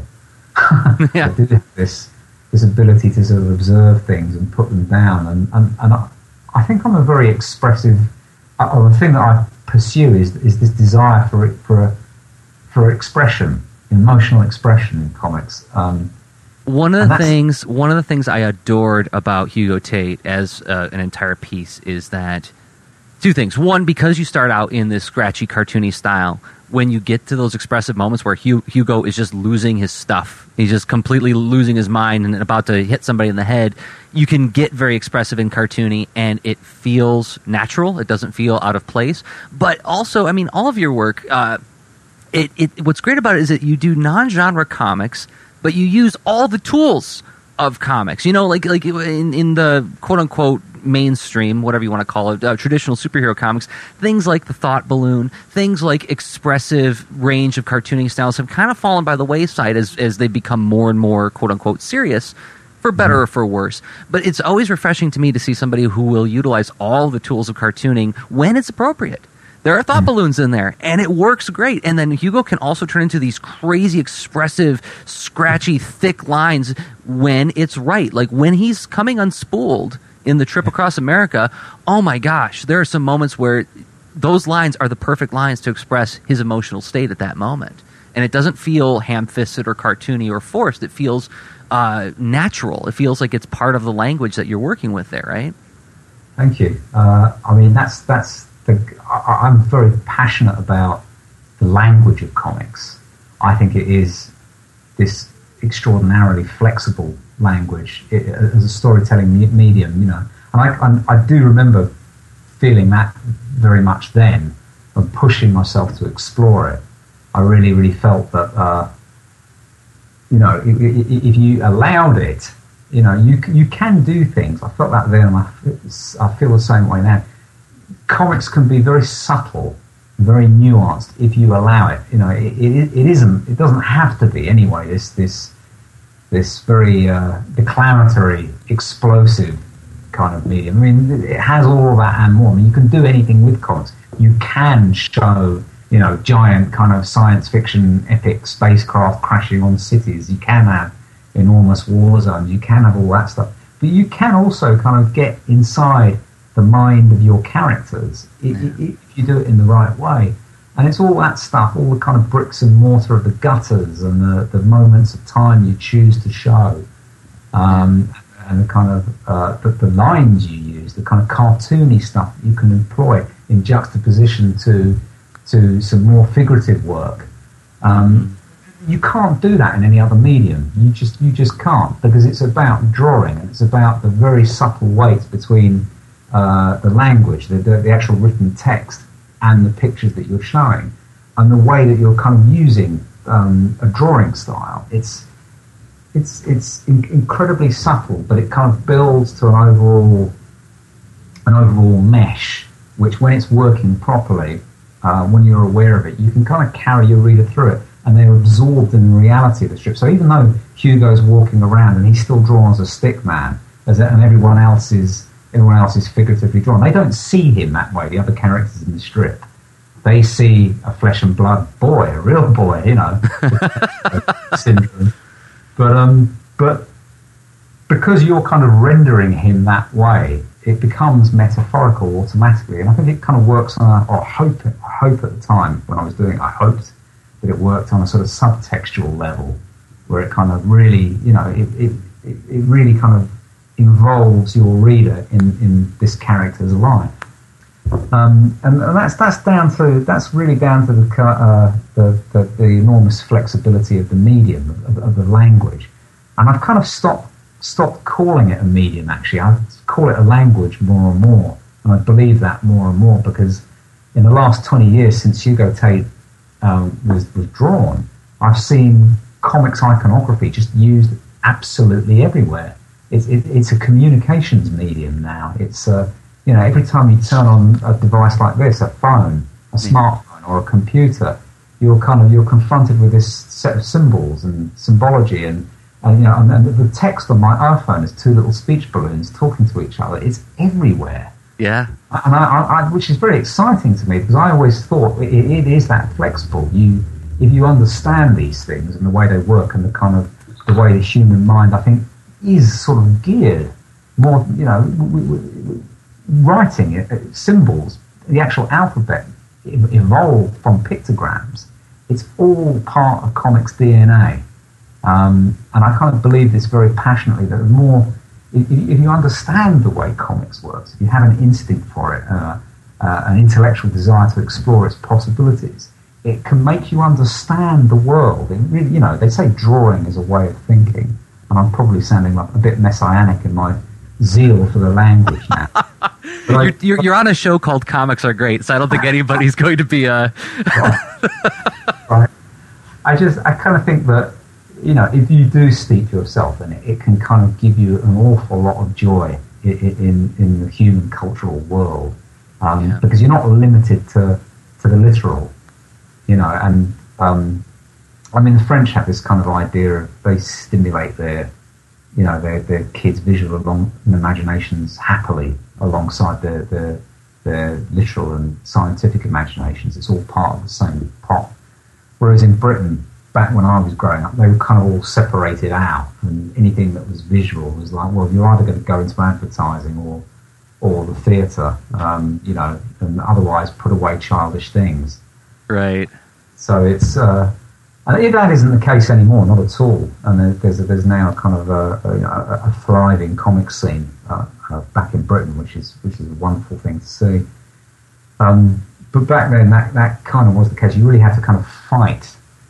yeah. I did have this. this ability to sort of observe things and put them down, and, and, and I, I think I'm a very expressive. Uh, the thing that I pursue is is this desire for it for a, for expression, emotional expression in comics. Um, one of the things, one of the things I adored about Hugo Tate as uh, an entire piece is that two things. One, because you start out in this scratchy, cartoony style. When you get to those expressive moments where Hugo is just losing his stuff, he's just completely losing his mind and about to hit somebody in the head, you can get very expressive and cartoony, and it feels natural. It doesn't feel out of place. But also, I mean, all of your work, uh, it, it what's great about it is that you do non-genre comics, but you use all the tools of comics. You know, like like in, in the quote-unquote mainstream, whatever you want to call it, uh, traditional superhero comics, things like the thought balloon, things like expressive range of cartooning styles have kind of fallen by the wayside as, as they become more and more quote-unquote serious, for better mm-hmm. or for worse. But it's always refreshing to me to see somebody who will utilize all the tools of cartooning when it's appropriate. There are thought balloons in there, and it works great. And then Hugo can also turn into these crazy, expressive, scratchy, thick lines when it's right. Like when he's coming unspooled in the trip across America, oh my gosh, there are some moments where those lines are the perfect lines to express his emotional state at that moment. And it doesn't feel ham-fisted or cartoony or forced. It feels uh, natural. It feels like it's part of the language that you're working with there, right? Thank you. Uh, I mean, that's that's the. I, I'm very passionate about the language of comics. I think it is this extraordinarily flexible language it, as a storytelling medium, you know. And I, I, I do remember feeling that very much then, and pushing myself to explore it. I really, really felt that, uh, you know, if, if you allowed it, you know, you you can do things. I felt that then, and I, I feel the same way now. Comics can be very subtle, very nuanced if you allow it. You know, it, it, it isn't. It doesn't have to be anyway. This this this very uh, declamatory, explosive kind of medium. I mean, it has all of that and more. I mean, you can do anything with comics. You can show, you know, giant kind of science fiction epic spacecraft crashing on cities. You can have enormous war zones. You can have all that stuff. But you can also kind of get inside the mind of your characters if, if you do it in the right way. And it's all that stuff, all the kind of bricks and mortar of the gutters and the, the moments of time you choose to show. Um, and the kind of uh, the, the lines you use, the kind of cartoony stuff that you can employ in juxtaposition to to some more figurative work. Um, you can't do that in any other medium. You just you just can't, because it's about drawing, and it's about the very subtle weight between uh, the language, the, the, the actual written text, and the pictures that you're showing, and the way that you're kind of using um, a drawing style. It's It's it's in- incredibly subtle, but it kind of builds to an overall an overall mesh, which when it's working properly, uh, when you're aware of it, you can kind of carry your reader through it, and they're absorbed in the reality of the strip. So even though Hugo's walking around and he's still drawn as a stick man, as a, and everyone else is everyone else is figuratively drawn, they don't see him that way, the other characters in the strip. They see a flesh and blood boy, a real boy, you know, syndrome. But um, but because you're kind of rendering him that way, it becomes metaphorical automatically, and I think it kind of works on a, or I hope, I hope at the time when I was doing it, I hoped that it worked on a sort of subtextual level, where it kind of really, you know, it it, it really kind of involves your reader in, in this character's life. Um, and, and that's that's down to that's really down to the uh, the, the the enormous flexibility of the medium of, of the language, and I've kind of stopped stopped calling it a medium. Actually, I call it a language more and more, and I believe that more and more because in the last twenty years since Hugo Tate um, was was drawn, I've seen comics iconography just used absolutely everywhere. It's it, it's a communications medium now. It's a You know, every time you turn on a device like this, a phone, a smartphone, or a computer, you're kind of you're confronted with this set of symbols and symbology, and, and you know, and, and the text on my iPhone is two little speech balloons talking to each other. It's everywhere. Yeah, and I, I, I, which is very exciting to me because I always thought it, it is that flexible. You, if you understand these things and the way they work and the kind of the way the human mind, I think, is sort of geared more. You know. We, we, we, Writing it, symbols, the actual alphabet evolved from pictograms. It's all part of comics D N A, um, and I kind of believe this very passionately. That the more, if, if you understand the way comics works, if you have an instinct for it, uh, uh, an intellectual desire to explore its possibilities, it can make you understand the world. It really, you know, they say drawing is a way of thinking, and I'm probably sounding like a bit messianic in my zeal for the language now. You're, you're, you're on a show called Comics Are Great, so I don't think anybody's going to be uh right. right. I just I kind of think that, you know, if you do steep yourself in it, it can kind of give you an awful lot of joy in in, in the human cultural world, um, yeah. because you're not limited to to the literal, you know. And um, I mean, the French have this kind of idea of they stimulate their you know, their, their kids' visual along, imaginations happily alongside their, their their literal and scientific imaginations. It's all part of the same pot. Whereas in Britain, back when I was growing up, they were kind of all separated out, and anything that was visual was like, well, you're either going to go into advertising or or the theatre, um, you know, and otherwise put away childish things. Right. So it's... Uh, And that isn't the case anymore, not at all. And there's there's now kind of a, a, a thriving comic scene uh, uh, back in Britain, which is which is a wonderful thing to see. Um, but back then, that, that kind of was the case. You really had to kind of fight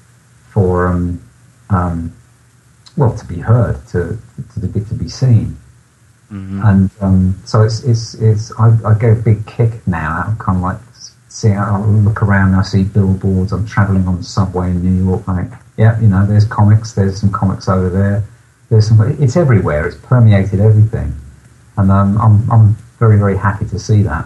for um, um, well to be heard, to to be to be seen. Mm-hmm. And um, so it's it's it's I, I get a big kick now out of kind of like. See, I look around and I see billboards. I'm travelling on the subway in New York. I think, yeah, you know, there's comics. There's some comics over there. There's some. It's everywhere. It's permeated everything, and um, I'm I'm very very happy to see that.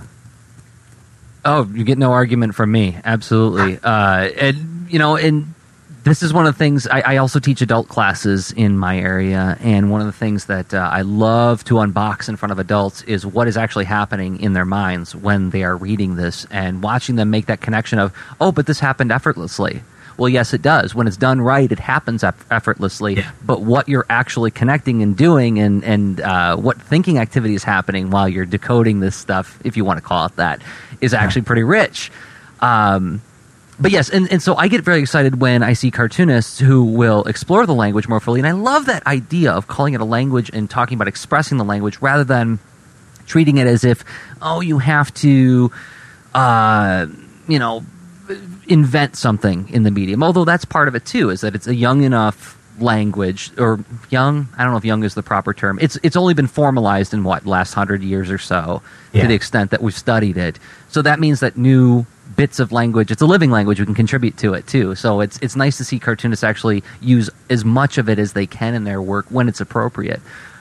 Oh, you get no argument from me. Absolutely, uh, and you know, and this is one of the things. I, I also teach adult classes in my area, and one of the things that uh, I love to unbox in front of adults is what is actually happening in their minds when they are reading this and watching them make that connection of, oh, but this happened effortlessly. Well, yes, it does. When it's done right, it happens effortlessly. Yeah. But what you're actually connecting and doing, and and uh, what thinking activity is happening while you're decoding this stuff, if you want to call it that, is actually pretty rich. Um, But yes, and, and so I get very excited when I see cartoonists who will explore the language more fully, and I love that idea of calling it a language and talking about expressing the language rather than treating it as if, oh, you have to, uh, you know, invent something in the medium. Although that's part of it too, is that it's a young enough language, or young, I don't know if young is the proper term. It's it's only been formalized in, what, last hundred years or so, yeah. to the extent that we've studied it. So that means that new bits of language, it's a living language, we can contribute to it too. So it's it's nice to see cartoonists actually use as much of it as they can in their work when it's appropriate.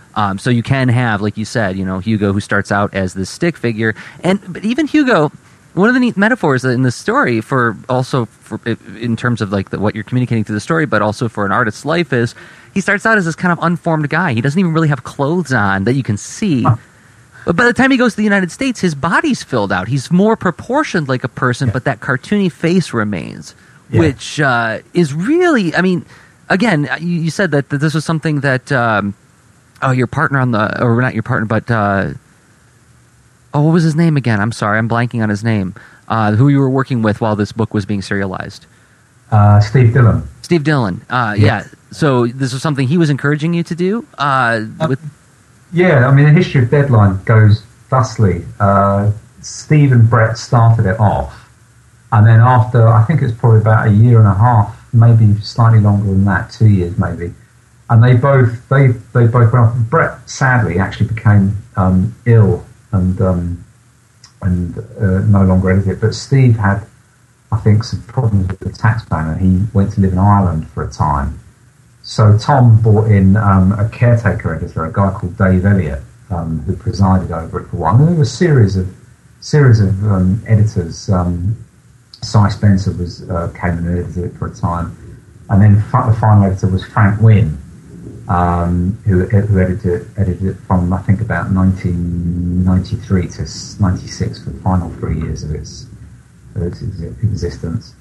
Um, so you can have, like you said, you know, Hugo who starts out as this stick figure, and but even Hugo, one of the neat metaphors in the story for also for in terms of like the, what you're communicating through the story, but also for an artist's life is he starts out as this kind of unformed guy. He doesn't even really have clothes on that you can see. Huh. But by the time he goes to the United States, his body's filled out. He's more proportioned like a person, yeah. but that cartoony face remains, yeah. which uh, is really, I mean, again, you, you said that, that this was something that, um, oh, your partner on the, or not your partner, but, uh, oh, what was his name again? I'm sorry, I'm blanking on his name. Uh, who you were working with while this book was being serialized? Uh, Steve Dillon. Steve Dillon, uh, yeah. yeah. So this was something he was encouraging you to do? Uh, with Yeah, I mean, the history of Deadline goes thusly. Uh, Steve and Brett started it off, and then after, I think it's probably about a year and a half, maybe slightly longer than that, two years maybe, and they both they they both went off. Brett sadly actually became um, ill and um, and uh, no longer edited it, but Steve had, I think, some problems with the tax man, and he went to live in Ireland for a time. So Tom brought in um, a caretaker editor, a guy called Dave Elliott, um, who presided over it for a while. And there were a series of series of um, editors. Um, Cy Spencer was uh, came and edited it for a time, and then the final editor was Frank Wynne, um, who, who edited edited it from I think about nineteen ninety-three to ninety-six for the final three years of its, of its existence.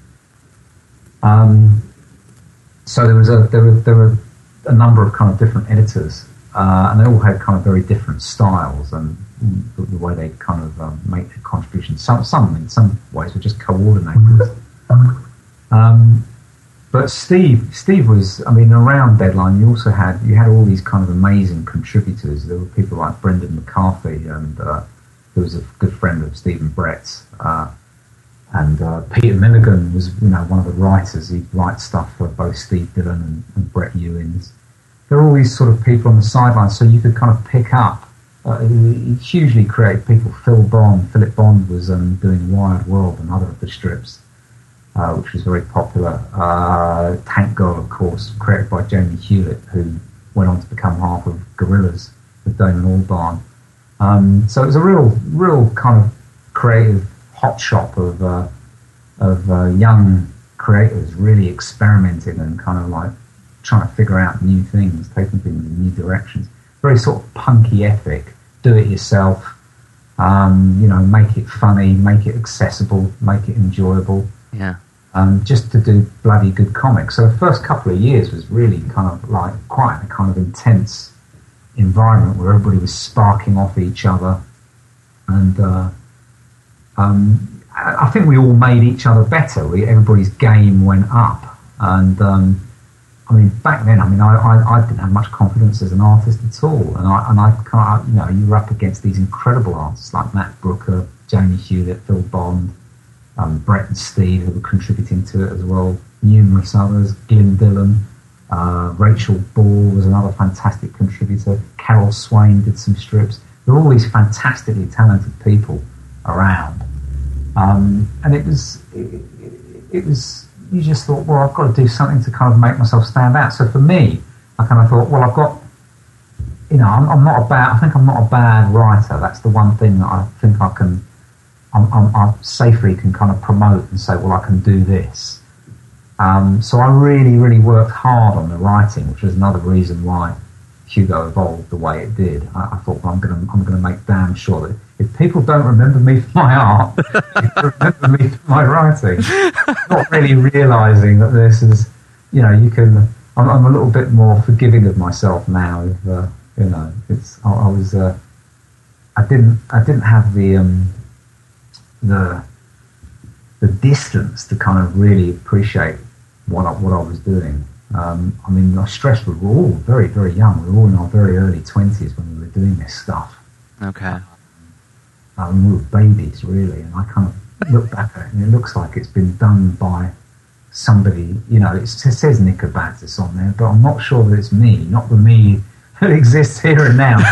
Um, So there was a there were there were a number of kind of different editors, uh, and they all had kind of very different styles and the, the way they kind of um, make their contributions. Some some in some ways were just coordinators. Um, but Steve Steve was, I mean, around Deadline you also had you had all these kind of amazing contributors. There were people like Brendan McCarthy, and uh, who was a good friend of Stephen Brett's. Uh, And uh, Peter Milligan was, you know, one of the writers. He'd write stuff for both Steve Dillon and, and Brett Ewins. There are all these sort of people on the sidelines, so you could kind of pick up uh, hugely creative people. Phil Bond, Philip Bond was um, doing Wired World and other of the strips, uh, which was very popular. Uh, Tank Girl, of course, created by Jamie Hewlett, who went on to become half of Gorillaz with Damon Albarn. Um, so it was a real, real kind of creative hot shop of uh, of uh, young creators really experimenting and kind of like trying to figure out new things, taking things in new directions. Very sort of punky ethic, do it yourself, um, you know, make it funny, make it accessible, make it enjoyable. Yeah. Um, just to do bloody good comics. So the first couple of years was really kind of like quite a kind of intense environment where everybody was sparking off each other, and uh, Um, I think we all made each other better. We, everybody's game went up, and um, I mean, back then, I mean, I, I, I didn't have much confidence as an artist at all, and I, and I can't, you know, you were up against these incredible artists like Matt Brooker, Jamie Hewlett, Phil Bond, um, Brett and Steve, who were contributing to it as well. Numerous others, Glyn Dillon, uh, Rachel Ball was another fantastic contributor. Carol Swain did some strips. There were all these fantastically talented people around. Um, and it was, it, it was, you just thought, well, I've got to do something to kind of make myself stand out. So for me, I kind of thought, well, I've got, you know, I'm, I'm not a bad, I think I'm not a bad writer. That's the one thing that I think I can, I'm, I'm, I safely can kind of promote and say, well, I can do this. Um, so I really, really worked hard on the writing, which was another reason why Hugo evolved the way it did. I, I thought, well, I'm going to, I'm going to make damn sure that if people don't remember me for my art, they remember me for my writing. Not really realising that this is, you know, you can. I'm, I'm a little bit more forgiving of myself now. If, uh, you know, it's. I, I was. Uh, I didn't. I didn't have the um, the the distance to kind of really appreciate what I, what I was doing. Um, I mean, I stress we were all very, very young. We were all in our very early twenties when we were doing this stuff. Okay. Um, we were babies, really, and I kind of look back at it, and it looks like it's been done by somebody. You know, it says Nicobatis on there, but I'm not sure that it's me, not the me that exists here and now.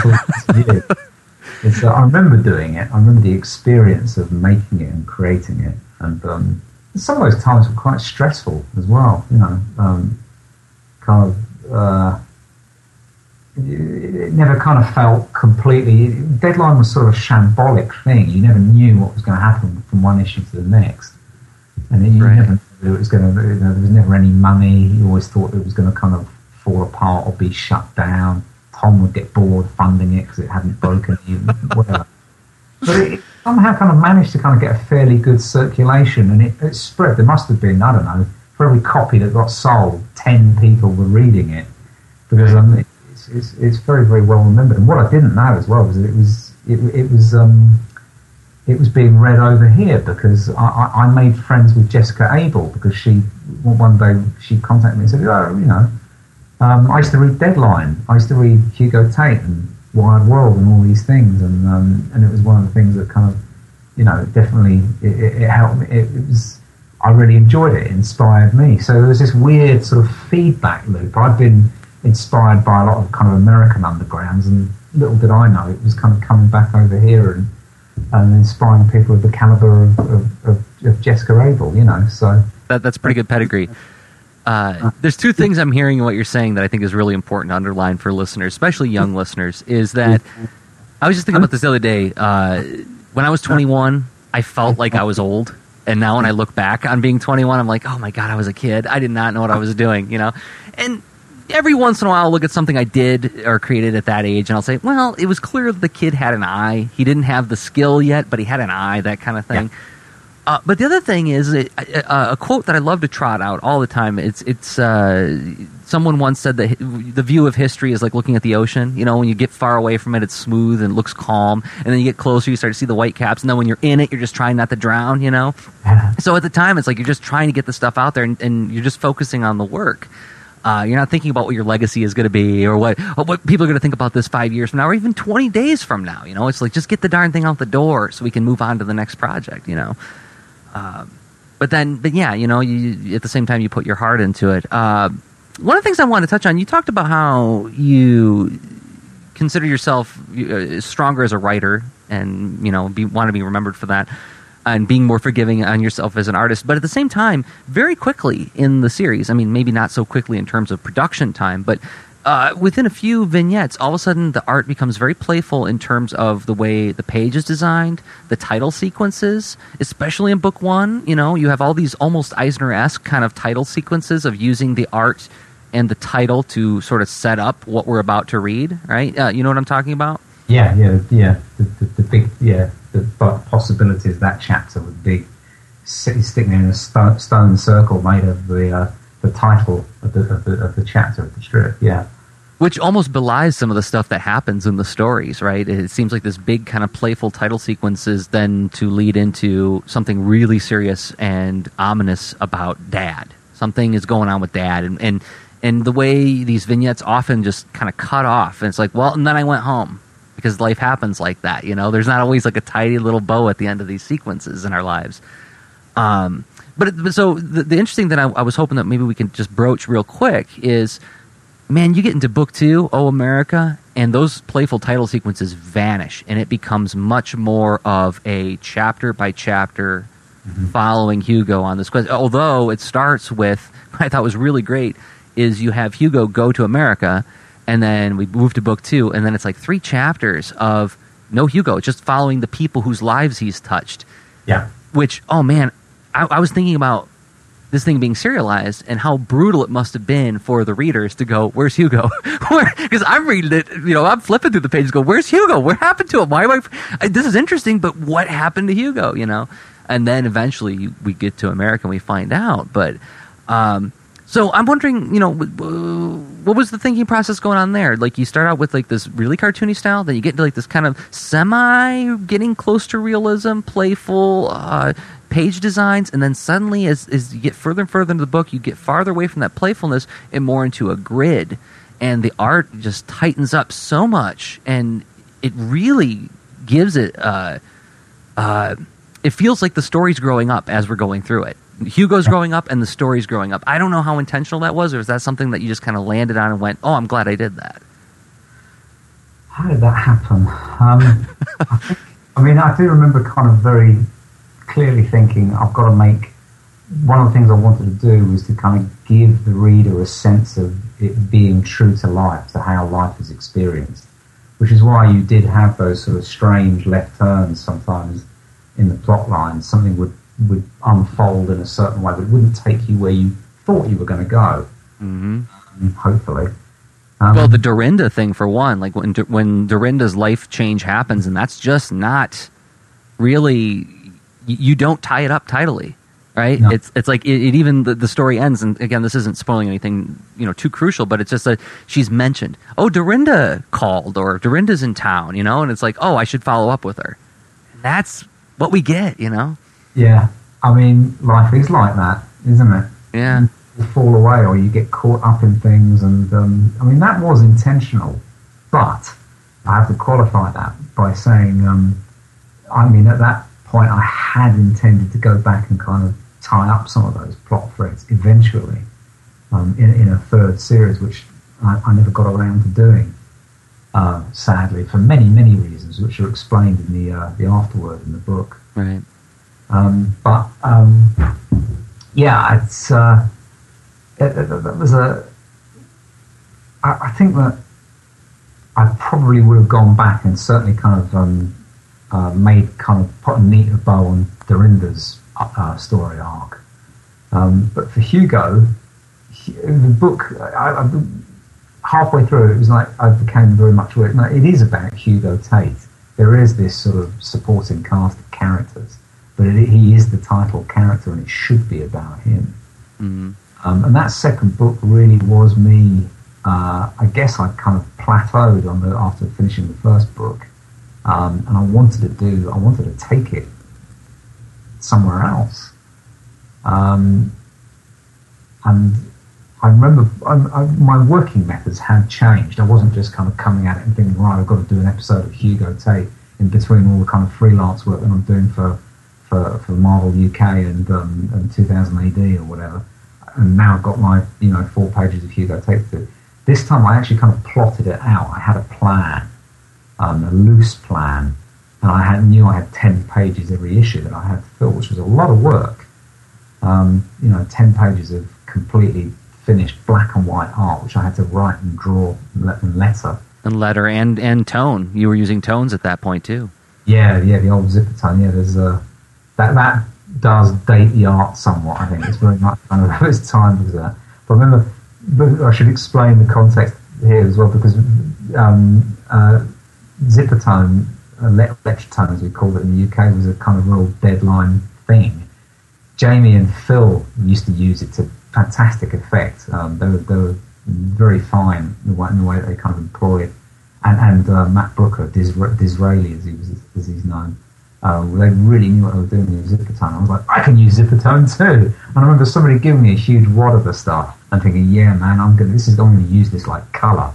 It's, uh, I remember doing it. I remember the experience of making it and creating it, and um, some of those times were quite stressful as well. You know. Um, Kind of, uh, it never it kind of felt completely... Deadline was sort of a shambolic thing. You never knew what was going to happen from one issue to the next. And you right. never knew it was going to... You know, there was never any money. You always thought it was going to kind of fall apart or be shut down. Tom would get bored funding it because it hadn't broken even, whatever. But it somehow kind of managed to kind of get a fairly good circulation, and it, it spread. There must have been, I don't know, for every copy that got sold, ten people were reading it, because um, it's, it's, it's very, very well remembered. And what I didn't know as well was that it was it, it was um, it was being read over here, because I, I, I made friends with Jessica Abel, because she one day she contacted me and said, oh, you know, um, I used to read Deadline, I used to read Hugo Tate and Wired World and all these things, and um, and it was one of the things that kind of, you know, definitely it, it, it helped me. It, it was, I really enjoyed it. It inspired me. So there was this weird sort of feedback loop. I'd been inspired by a lot of kind of American undergrounds, and little did I know it was kind of coming back over here and and inspiring people of the caliber of, of, of, of Jessica Abel. You know, so that that's pretty good pedigree. Uh, there's two things I'm hearing in what you're saying that I think is really important to underline for listeners, especially young listeners, is that I was just thinking about this the other day. Uh, when I was twenty-one, I felt like I was old. And now when I look back on being twenty-one, I'm like, oh my God, I was a kid. I did not know what I was doing, you know? And every once in a while I'll look at something I did or created at that age and I'll say, well, it was clear that the kid had an eye. He didn't have the skill yet, but he had an eye, that kind of thing. Yeah. Uh, but the other thing is it, uh, a quote that I love to trot out all the time. It's it's uh, someone once said that the view of history is like looking at the ocean. You know, when you get far away from it, it's smooth and looks calm, and then you get closer, you start to see the white caps, and then when you're in it, you're just trying not to drown. You know, so at the time, it's like you're just trying to get the stuff out there, and, and you're just focusing on the work. Uh, you're not thinking about what your legacy is going to be, or what what people are going to think about this five years from now, or even twenty days from now. You know, it's like just get the darn thing out the door so we can move on to the next project. You know. Um, but then, but yeah, you know, you, at the same time, you put your heart into it. Uh, one of the things I wanted to touch on, you talked about how you consider yourself uh, stronger as a writer, and you know, be, want to be remembered for that, and being more forgiving on yourself as an artist. But at the same time, very quickly in the series, I mean, maybe not so quickly in terms of production time, but Uh, within a few vignettes, all of a sudden the art becomes very playful in terms of the way the page is designed, the title sequences, especially in book one. You know, you have all these almost Eisner-esque kind of title sequences of using the art and the title to sort of set up what we're about to read, right? Uh, you know what I'm talking about? Yeah, yeah, yeah. The, the, the big, yeah, the possibilities of that chapter with big, sticking in a stone, stone circle made of the uh, the title of the, of the of the chapter of the strip, yeah. Which almost belies some of the stuff that happens in the stories, right? It seems like this big kind of playful title sequences then to lead into something really serious and ominous about Dad. Something is going on with Dad, and and, and the way these vignettes often just kind of cut off, and it's like, well, and then I went home, because life happens like that, you know? There's not always like a tidy little bow at the end of these sequences in our lives. Um, but, but so the, the interesting thing that I, I was hoping that maybe we can just broach real quick is, man, you get into book two, Oh America, and those playful title sequences vanish, and it becomes much more of a chapter-by-chapter mm-hmm. following Hugo on this quest. Although it starts with, what I thought was really great, is you have Hugo go to America, and then we move to book two, and then it's like three chapters of no Hugo, just following the people whose lives he's touched. Yeah. Which, oh man, I, I was thinking about this thing being serialized and how brutal it must have been for the readers to go, where's Hugo? Because I'm reading it, you know, I'm flipping through the pages, go, where's Hugo? What happened to him? Why am I? This is interesting, but what happened to Hugo? You know, and then eventually we get to America and we find out. But um, so I'm wondering, you know, what was the thinking process going on there? Like you start out with like this really cartoony style, then you get into like this kind of semi getting close to realism, playful. Uh, page designs, and then suddenly as, as you get further and further into the book, you get farther away from that playfulness and more into a grid, and the art just tightens up so much, and it really gives it uh, uh, it feels like the story's growing up as we're going through it. Hugo's growing up and the story's growing up. I don't know how intentional that was, or is that something that you just kind of landed on and went, oh, I'm glad I did that? How did that happen? Um, I, think, I mean, I do remember kind of very clearly thinking I've got to make, one of the things I wanted to do was to kind of give the reader a sense of it being true to life, to how life is experienced. which is why you did have those sort of strange left turns sometimes in the plot lines. Something would, would unfold in a certain way, but it wouldn't take you where you thought you were going to go. Mm-hmm. Um, hopefully. Um, well, the Dorinda thing, for one, like when when Dorinda's life change happens, and that's just not really, you don't tie it up tidily, right? No. It's it's like it, it even the, the story ends, and again, this isn't spoiling anything, you know, too crucial, but it's just that she's mentioned. Oh, Dorinda called, or Dorinda's in town, you know, and it's like, oh, I should follow up with her. That's what we get, you know. Yeah, I mean, life is like that, isn't it? Yeah. You fall away, or you get caught up in things, and um, I mean that was intentional, but I have to qualify that by saying, um, I mean at that point I had intended to go back and kind of tie up some of those plot threads eventually um, in, in a third series, which I, I never got around to doing, uh, sadly, for many many reasons, which are explained in the uh, the afterword in the book. Right. Um, but um, yeah, it's. Uh, It, it, it was a. I, I think that I probably would have gone back and certainly kind of um, uh, made kind of put a neater bow on Dorinda's uh, story arc. Um, but for Hugo, he, the book, I, I, halfway through, it was like I became very much aware. No, it is about Hugo Tate. There is this sort of supporting cast of characters, but it, he is the title character, and it should be about him. Mm-hmm. Um, and that second book really was me. Uh, I guess I kind of plateaued on the after finishing the first book, um, and I wanted to do. I wanted to take it somewhere else. Um, and I remember I, I, my working methods had changed. I wasn't just kind of coming at it and thinking, right, I've got to do an episode of Hugo Tate in between all the kind of freelance work that I'm doing for for, for Marvel U K and um, and two thousand A D or whatever. And now I've got my, you know, four pages of Hugo Tate to do. This time I actually kind of plotted it out. I had a plan, um, a loose plan, and I had, knew I had ten pages every issue that I had to fill, which was a lot of work. Um, you know, ten pages of completely finished black and white art, which I had to write and draw and letter. And letter and, and tone. You were using tones at that point too. Yeah, yeah, the old zipper tone. Yeah, there's a that that. does date the art somewhat. I think it's very much kind of its time because of that. But remember, but I should explain the context here as well, because um, uh, zipper tone, uh, lecture tone as we called it in the U K, was a kind of real deadline thing. Jamie and Phil used to use it to fantastic effect. Um, they were they were very fine in the way, in the way that they kind of employed, and and uh, Matt Brooker, Disra- Disraeli as he was as he's known. Uh, they really knew what they were doing with zipper tone. I was like, I can use zipper tone too. And I remember somebody giving me a huge wad of the stuff and thinking, yeah, man, I'm gonna this is I'm gonna use this like colour.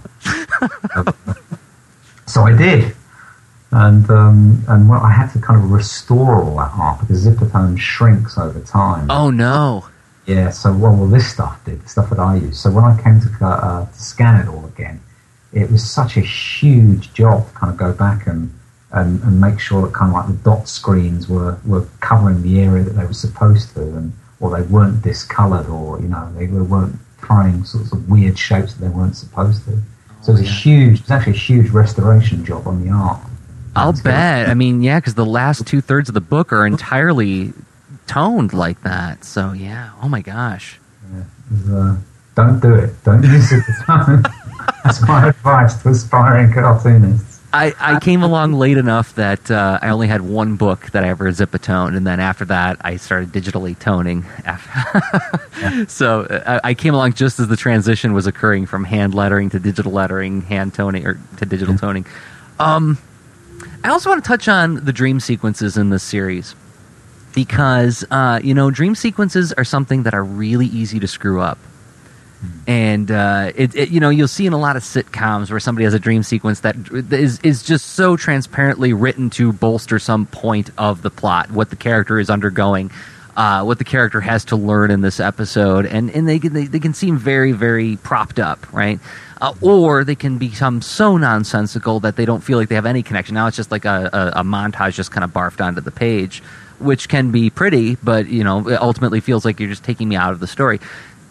So I did, and um, and well, I had to kind of restore all that art because zipper tone shrinks over time. Oh no! Yeah, so well, well, this stuff did the stuff that I used. So when I came to uh, to scan it all again, it was such a huge job to kind of go back and. And, and make sure that kind of like the dot screens were, were covering the area that they were supposed to, and or they weren't discoloured, or you know they weren't throwing sorts of weird shapes that they weren't supposed to. So it was a huge, it was actually a huge restoration job on the art. I'll bet. I mean, yeah, because the last two thirds of the book are entirely toned like that. So yeah, oh my gosh. Yeah, was, uh, don't do it. Don't use it. That's my advice to aspiring cartoonists. I, I came along late enough that uh, I only had one book that I ever zip-a-toned, and then after that, I started digitally toning. Yeah. So uh, I came along just as the transition was occurring from hand lettering to digital lettering, hand toning, or to digital toning. Um, I also want to touch on the dream sequences in this series, because uh, you know, dream sequences are something that are really easy to screw up. And uh, it, it, you know, you'll see in a lot of sitcoms where somebody has a dream sequence that is is just so transparently written to bolster some point of the plot, what the character is undergoing, uh, what the character has to learn in this episode, and and they they, they can seem very very propped up, right? Uh, or they can become so nonsensical that they don't feel like they have any connection. Now it's just like a, a, a montage just kind of barfed onto the page, which can be pretty, but you know, it ultimately feels like you're just taking me out of the story.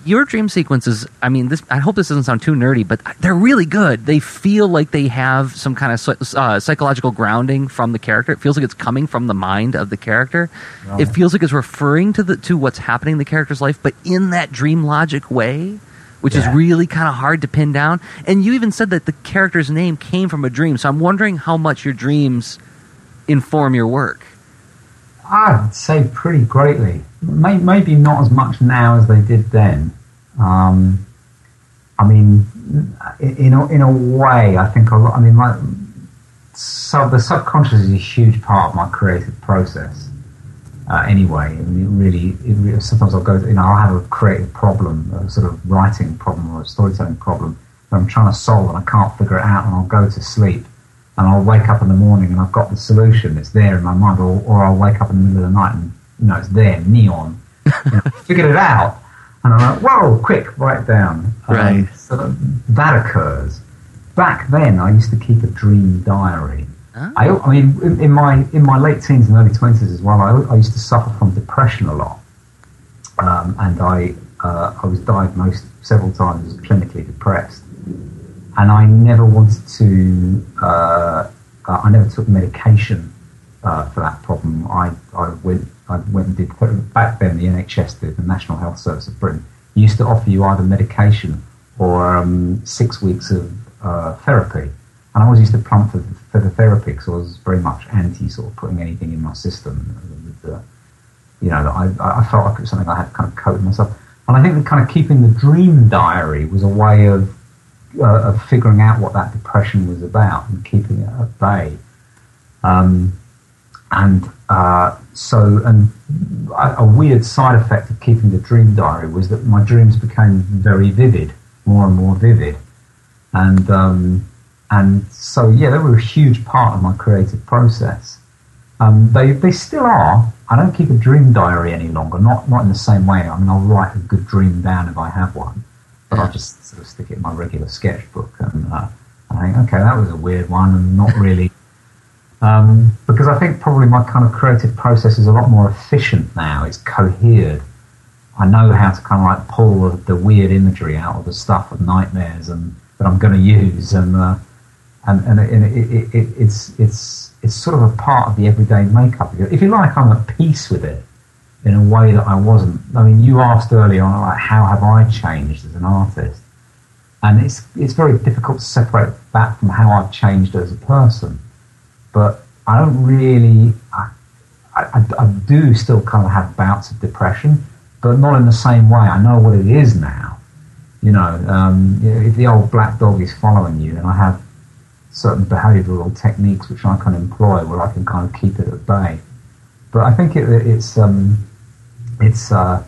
your dream sequences, I mean, this. I hope this doesn't sound too nerdy, but they're really good. They feel like they have some kind of uh, psychological grounding from the character. It feels like it's coming from the mind of the character. Right. It feels like it's referring to the to what's happening in the character's life, but in that dream logic way, which yeah. is really kind of hard to pin down. And you even said that the character's name came from a dream, so I'm wondering how much your dreams inform your work. I'd say pretty greatly. Maybe not as much now as they did then. Um, I mean, in a, in a way, I think a lot. I mean, like, so the subconscious is a huge part of my creative process. Uh, anyway, I mean, it really, it really. Sometimes I'll go. You know, I'll have a creative problem, a sort of writing problem or a storytelling problem that I'm trying to solve, and I can't figure it out, and I'll go to sleep. And I'll wake up in the morning and I've got the solution. It's there in my mind. Or, or I'll wake up in the middle of the night and, you know, it's there, neon. You know, figured it out. And I'm like, whoa, quick, write it down. Right. Um, so that, that occurs. Back then, I used to keep a dream diary. Oh. I, I mean, in, in my in my late teens and early twenties as well, I, I used to suffer from depression a lot. Um, and I, uh, I was diagnosed several times as clinically depressed. And I never wanted to, uh, uh, I never took medication uh, for that problem. I, I went I went and did, back then the N H S did, the National Health Service of Britain, used to offer you either medication or um, six weeks of uh, therapy. And I always used to plump for, for the therapy because I was very much anti sort of putting anything in my system. With the, you know, I, I felt like it was something I had to kind of cope with myself. And I think that kind of keeping the dream diary was a way of Uh, of figuring out what that depression was about and keeping it at bay. Um, and uh, so, and a, a weird side effect of keeping the dream diary was that my dreams became very vivid, more and more vivid. And um, and so, yeah, they were a huge part of my creative process. Um, they they still are. I don't keep a dream diary any longer, not not in the same way. I mean, I'll write a good dream down if I have one. But I'll just sort of stick it in my regular sketchbook, and uh, I think, okay, that was a weird one, and not really, um, because I think probably my kind of creative process is a lot more efficient now. It's cohered. I know how to kind of like pull the, the weird imagery out of the stuff of nightmares and that I'm going to use, and uh, and and, it, it, it, it, it's it's it's sort of a part of the everyday makeup. If you like, I'm at peace with it. In a way that I wasn't. I mean, you asked earlier on, like, how have I changed as an artist? And it's it's very difficult to separate that from how I've changed as a person. But I don't really. I, I, I do still kind of have bouts of depression, but not in the same way. I know what it is now. You know, um, if the old black dog is following you, and I have certain behavioural techniques which I can employ where I can kind of keep it at bay. But I think it, it's um, it's uh,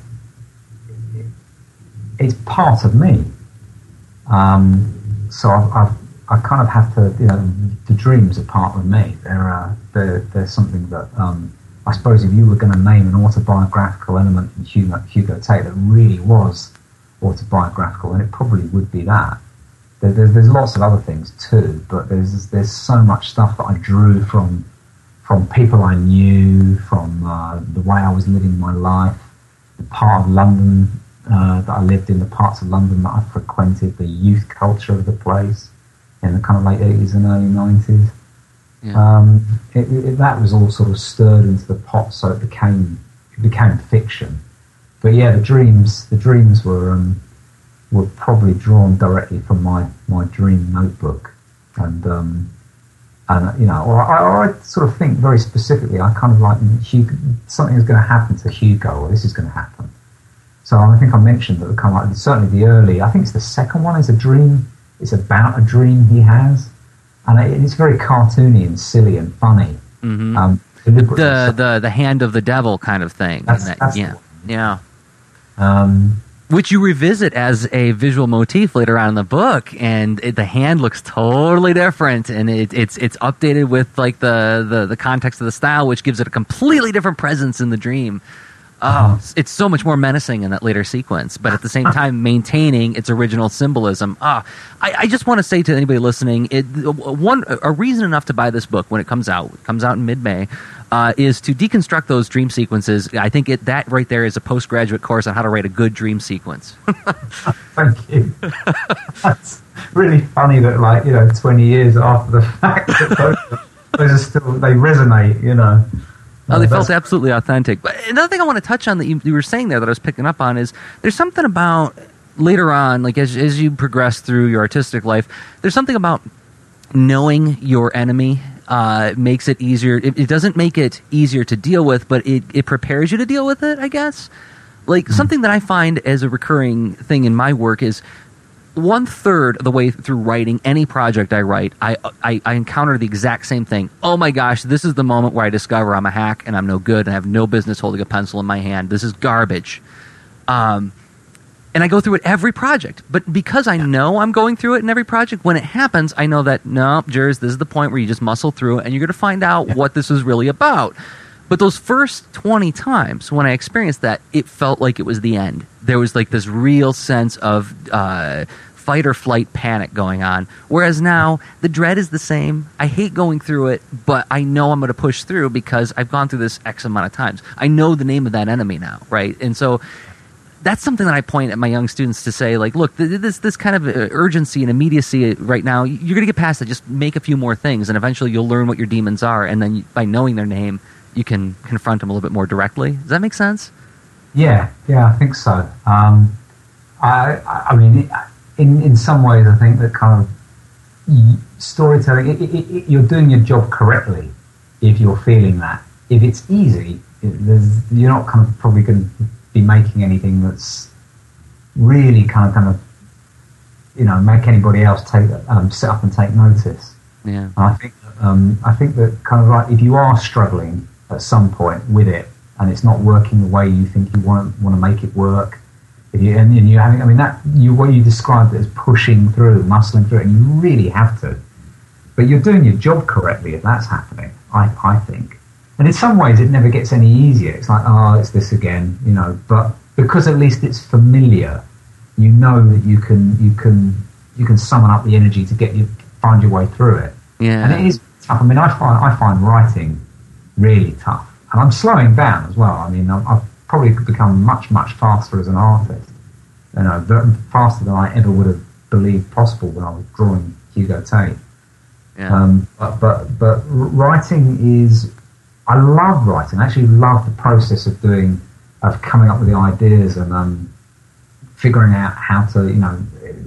it's part of me. Um, so I've, I've I kind of have to, you know, the dreams are part of me. They're uh, they're, they're something that um, I suppose if you were going to name an autobiographical element in Hugo, Hugo Tate that really was autobiographical, then it probably would be that. There, there's, there's lots of other things too, but there's there's so much stuff that I drew from. From people I knew, from uh, the way I was living my life, the part of London uh, that I lived in, the parts of London that I frequented, the youth culture of the place in the kind of late eighties and early nineties. Yeah. Um, it, it, that was all sort of stirred into the pot, so it became it became fiction. But yeah, the dreams the dreams were um, were probably drawn directly from my, my dream notebook, and. Um, And, you know, or I, or I sort of think very specifically, I kind of like, Hugo, something is going to happen to Hugo, or this is going to happen. So I think I mentioned that the kind of like, certainly the early, I think it's the second one is a dream, it's about a dream he has. And it, it's very cartoony and silly and funny. Mm-hmm. Um, the, the the hand of the devil kind of thing. That's, that, that's yeah. Yeah. Um, Which you revisit as a visual motif later on in the book, and it, the hand looks totally different, and it, it's it's updated with like the, the, the context of the style, which gives it a completely different presence in the dream. Oh, it's so much more menacing in that later sequence, but at the same time maintaining its original symbolism. Ah, I, I just want to say to anybody listening, it, one a reason enough to buy this book when it comes out, it comes out in mid-May, uh, is to deconstruct those dream sequences. I think it, that right there is a postgraduate course on how to write a good dream sequence. Thank you. That's really funny that, like, you know, twenty years after the fact, that those, those are still, they resonate, you know. Oh, they felt absolutely authentic. But another thing I want to touch on that you, you were saying there that I was picking up on is there's something about later on, like as as you progress through your artistic life, there's something about knowing your enemy uh, makes it easier. It, it doesn't make it easier to deal with, but it, it prepares you to deal with it, I guess. Like mm-hmm. something that I find as a recurring thing in my work is one third of the way through writing any project I write, I, I I encounter the exact same thing. Oh my gosh, this is the moment where I discover I'm a hack and I'm no good and I have no business holding a pencil in my hand. This is garbage. Um, and I go through it every project. But because I know I'm going through it in every project, when it happens, I know that, no, Jers, this is the point where you just muscle through it and you're going to find out yeah. what this is really about. But those first twenty times when I experienced that, it felt like it was the end. There was like this real sense of uh, fight or flight panic going on. Whereas now, the dread is the same. I hate going through it, but I know I'm going to push through because I've gone through this X amount of times. I know the name of that enemy now, right? And so that's something that I point at my young students to say, like, look, this this kind of urgency and immediacy right now, you're going to get past it. Just make a few more things, and eventually you'll learn what your demons are. And then by knowing their name, you can confront them a little bit more directly. Does that make sense? Yeah, yeah, I think so. Um, I, I mean, in in some ways, I think that kind of storytelling, it, it, it, you're doing your job correctly if you're feeling that. If it's easy, it, there's, you're not kind of probably going to be making anything that's really kind of kind of you know make anybody else take um, sit up and take notice. Yeah, and I think um, I think that kind of like if you are struggling at some point with it, and it's not working the way you think you want want to make it work. If you, and, and you're having, I mean, that you what you described as pushing through, muscling through, and you really have to. But you're doing your job correctly if that's happening. I I think, and in some ways it never gets any easier. It's like, oh, it's this again, you know. But because at least it's familiar, you know that you can you can you can summon up the energy to get you find your way through it. Yeah, and it is tough. I mean, I find I find writing really tough. And I'm slowing down as well. I mean, I've, I've probably become much, much faster as an artist. You know, faster than I ever would have believed possible when I was drawing Hugo Tate. Yeah. Um, but, but but writing is, I love writing. I actually love the process of doing, of coming up with the ideas and um, figuring out how to, you know,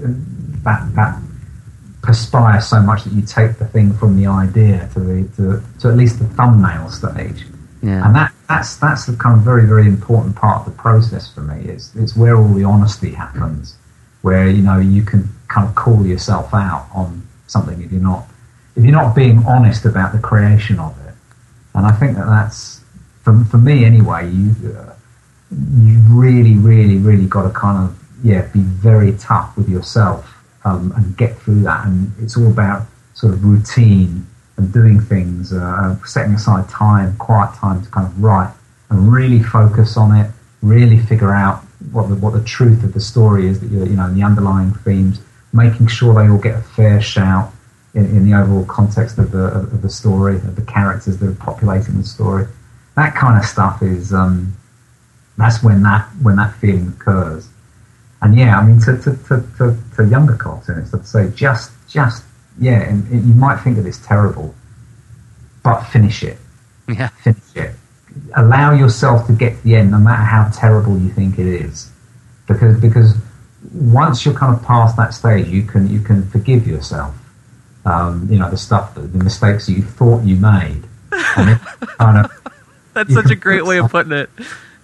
that that perspire so much that you take the thing from the idea to the to, to at least the thumbnail stage. Yeah. And that, that's that's the kind of very, very important part of the process for me. It's it's where all the honesty happens, where you know you can kind of call yourself out on something if you're not if you're not being honest about the creation of it. And I think that that's for for me anyway. You uh, you really, really, really got to kind of yeah be very tough with yourself um, and get through that. And it's all about sort of routine. And doing things, uh, setting aside time, quiet time to kind of write and really focus on it, really figure out what the what the truth of the story is, that you're, you know, the underlying themes, making sure they all get a fair shout in, in the overall context of the of the story, of the characters that are populating the story. That kind of stuff is um, that's when that when that feeling occurs. And yeah, I mean, to to to, to, to younger cartoonists, I'd say just just. Yeah, and you might think that it's terrible, but finish it. Yeah, finish it. Allow yourself to get to the end, no matter how terrible you think it is, because because once you're kind of past that stage, you can you can forgive yourself. Um, you know, the stuff, that, the mistakes that you thought you made. And kind of, That's such a great way of putting it.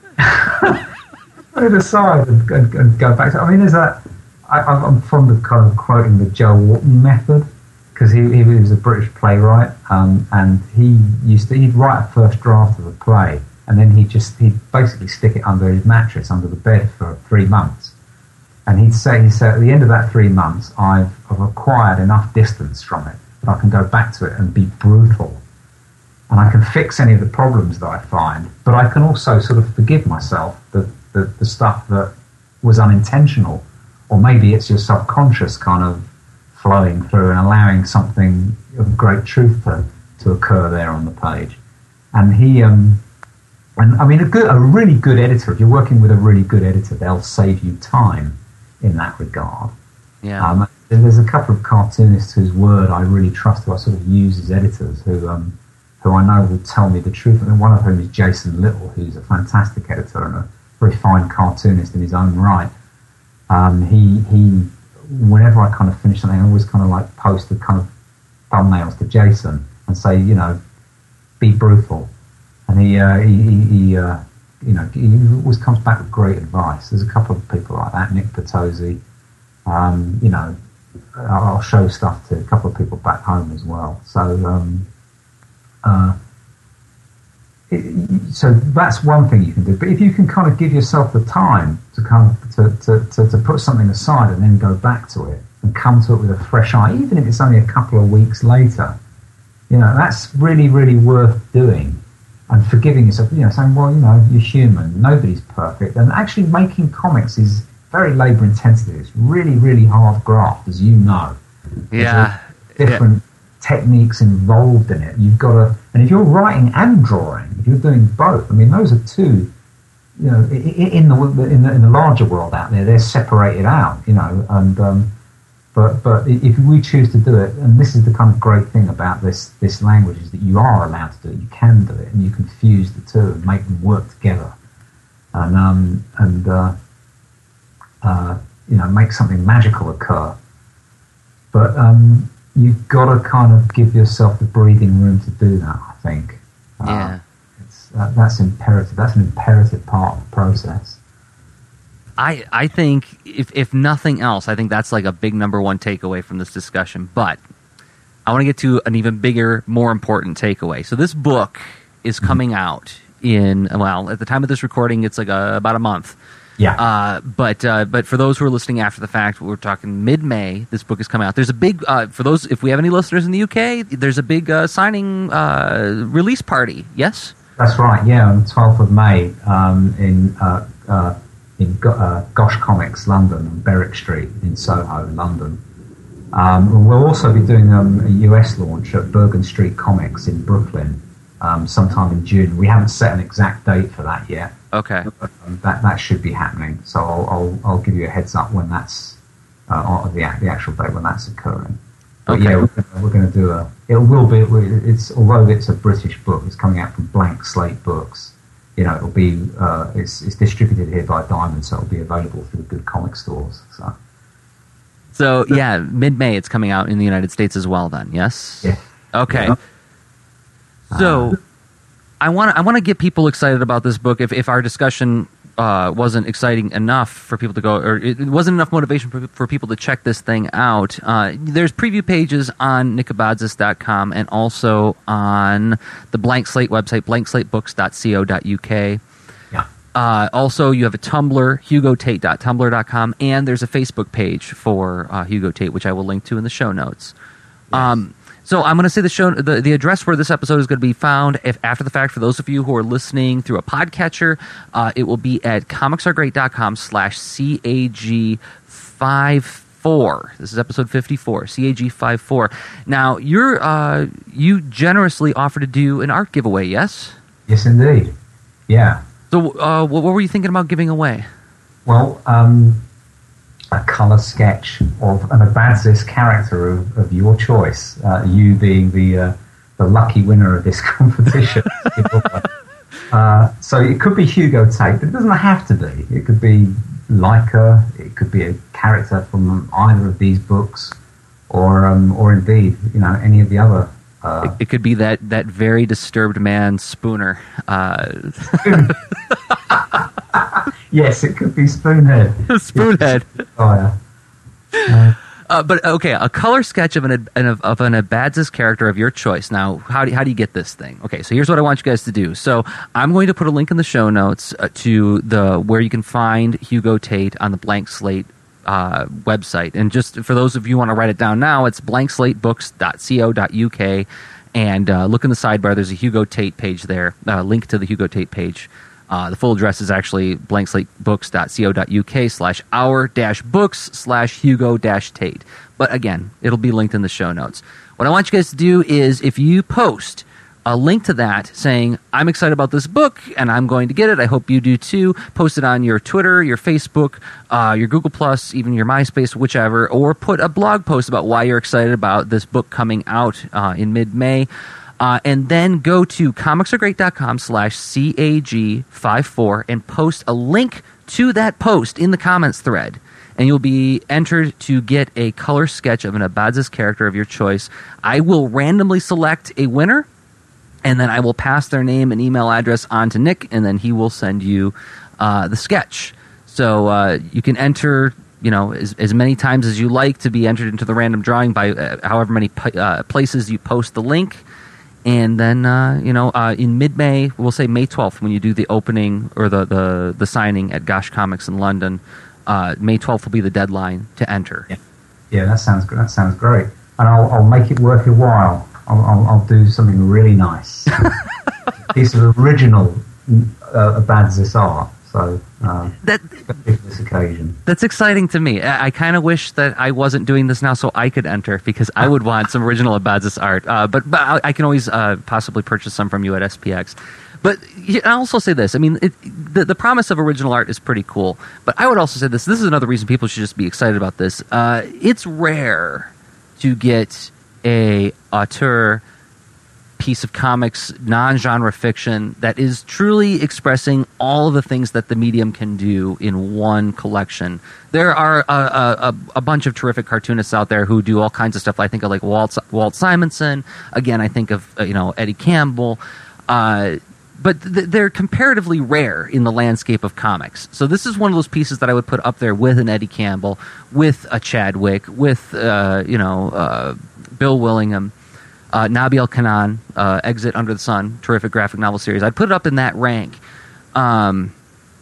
Put it aside and, and, and go back to. I mean, there's that. I, I'm fond of kind of quoting the Joe Wharton method. Because he, he was a British playwright, um, and he used to he'd write a first draft of a play, and then he'd just he'd basically stick it under his mattress under the bed for three months, and he'd say he said at the end of that three months, I've, I've acquired enough distance from it that I can go back to it and be brutal, and I can fix any of the problems that I find, but I can also sort of forgive myself the, the, the stuff that was unintentional, or maybe it's your subconscious kind of flowing through and allowing something of great truth to, to occur there on the page. And he, um, and I mean, a good, a really good editor, if you're working with a really good editor, they'll save you time in that regard. Yeah. Um, there's a couple of cartoonists whose word I really trust, who I sort of use as editors, who um, who I know will tell me the truth. And one of whom is Jason Little, who's a fantastic editor and a very fine cartoonist in his own right. Um, he he, whenever I kind of finish something, I always kind of like post the kind of thumbnails to Jason and say, you know, be brutal. And he uh, he, he, he uh, you know, he always comes back with great advice. There's a couple of people like that, Nick Patozzi. Um, you know, I'll show stuff to a couple of people back home as well. So, um, uh, it, so that's one thing you can do. But if you can kind of give yourself the time to kind of to, to, to, to put something aside and then go back to it and come to it with a fresh eye, even if it's only a couple of weeks later, you know, that's really, really worth doing. And forgiving yourself, you know, saying, well, you know, you're human, nobody's perfect. And actually making comics is very labour intensive. It's really, really hard graft, as you know. Yeah. There's different yeah. techniques involved in it. You've got to, and if you're writing and drawing, if you're doing both, I mean, those are two, you know, in the in the, in the larger world out there, they're separated out, you know, and um, but but if we choose to do it, and this is the kind of great thing about this this language, is that you are allowed to do it. You can do it, and you can fuse the two and make them work together, and um and uh, uh, you know, make something magical occur. But um, you've got to kind of give yourself the breathing room to do that. I think. Uh, yeah. It's, uh, that's imperative. That's an imperative part of the process. I, I think, if if nothing else, I think that's like a big number one takeaway from this discussion. But I want to get to an even bigger, more important takeaway. So this book is coming out in, well, at the time of this recording, it's like a, about a month. Yeah. Uh, but uh, but for those who are listening after the fact, we're talking mid-May. This book is coming out. There's a big, uh, for those, if we have any listeners in the U K, there's a big uh, signing uh, release party. Yes? That's right, yeah, on the twelfth of May um, in... Uh, uh, in uh, Gosh Comics, London, on Berwick Street in Soho, London. Um, we'll also be doing um, a U S launch at Bergen Street Comics in Brooklyn um, sometime in June. We haven't set an exact date for that yet. Okay. But, um, that that should be happening. So I'll I'll, I'll give you a heads up when that's uh, on the the actual date when that's occurring. But okay. yeah, we're gonna, we're going to do a. It will be. It's although it's a British book, it's coming out from Blank Slate Books. You know, it'll be uh, it's, it's distributed here by Diamond, so it'll be available through good comic stores. So, so yeah, mid-May it's coming out in the United States as well. Then, yes. Yeah. Okay. Yeah. So, uh, I want I want to get people excited about this book. If if our discussion uh, wasn't exciting enough for people to go, or it wasn't enough motivation for, for people to check this thing out, uh, there's preview pages on nick abadzis dot com and also on the Blank Slate website, blank slate books dot co dot uk. Yeah. Uh, also, you have a Tumblr, hugo tate dot tumblr dot com, and there's a Facebook page for uh, Hugo Tate, which I will link to in the show notes. Yes. Um, So I'm going to say the show, the, the address where this episode is going to be found. If after the fact, for those of you who are listening through a podcatcher, uh, it will be at comicsaregreat.com slash CAG five four. This is episode fifty-four, C A G five four. Now, you're uh, you generously offered to do an art giveaway, yes? Yes, indeed. Yeah. So uh, what, what were you thinking about giving away? Well, um, a colour sketch of an Abadzis character of, of your choice, uh, you being the uh, the lucky winner of this competition. uh, so it could be Hugo Tate, but it doesn't have to be. It could be Leica, it could be a character from either of these books, or um, or indeed, you know, any of the other. Uh, it, it could be that, that very disturbed man, Spooner. Uh, yes, it could be Spoonhead. Spoonhead. Oh, yeah. Uh, uh, but okay, a color sketch of an of, of an Abadzis character of your choice. Now, how do how do you get this thing? Okay, so here's what I want you guys to do. So I'm going to put a link in the show notes uh, to the where you can find Hugo Tate on the Blank Slate uh, website. And just for those of you who want to write it down now, it's blank slate books dot co dot uk. And uh, look in the sidebar. There's a Hugo Tate page there. Uh, link to the Hugo Tate page. Uh, the full address is actually blankslatebooks.co.uk slash our dash books slash Hugo dash Tate. But again, it'll be linked in the show notes. What I want you guys to do is if you post a link to that saying, I'm excited about this book and I'm going to get it, I hope you do too, post it on your Twitter, your Facebook, uh, your Google Plus, even your MySpace, whichever, or put a blog post about why you're excited about this book coming out uh, in mid-May. Uh, and then go to comicsaregreat.com slash CAG54 and post a link to that post in the comments thread. And you'll be entered to get a color sketch of an Abadzis character of your choice. I will randomly select a winner, and then I will pass their name and email address on to Nick, and then he will send you uh, the sketch. So uh, you can enter, you know, as, as many times as you like to be entered into the random drawing by uh, however many uh, places you post the link. And then, uh, you know, uh, in mid-May, we'll say May twelfth, when you do the opening or the, the, the signing at Gosh Comics in London, uh, May twelfth will be the deadline to enter. Yeah, yeah that sounds that sounds great. And I'll, I'll make it worth your while. I'll, I'll, I'll do something really nice. A piece of original uh, Abadzis art. So, uh, that, for this occasion. That's exciting to me. I, I kind of wish that I wasn't doing this now so I could enter, because I would want some original Abadzis art. Uh, but but I, I can always uh, possibly purchase some from you at S P X. But I'll also say this. I mean, it, the, the promise of original art is pretty cool. But I would also say this. This is another reason people should just be excited about this. Uh, it's rare to get a auteur piece of comics, non-genre fiction, that is truly expressing all of the things that the medium can do in one collection. There are a, a, a bunch of terrific cartoonists out there who do all kinds of stuff. I think of like Walt, Walt Simonson. Again, I think of uh, you know Eddie Campbell. Uh, but th- they're comparatively rare in the landscape of comics. So this is one of those pieces that I would put up there with an Eddie Campbell, with a Chadwick, with uh, you know uh, Bill Willingham. Uh, Nabil Kanan, uh, Exit Under the Sun, terrific graphic novel series. I'd put it up in that rank. Um,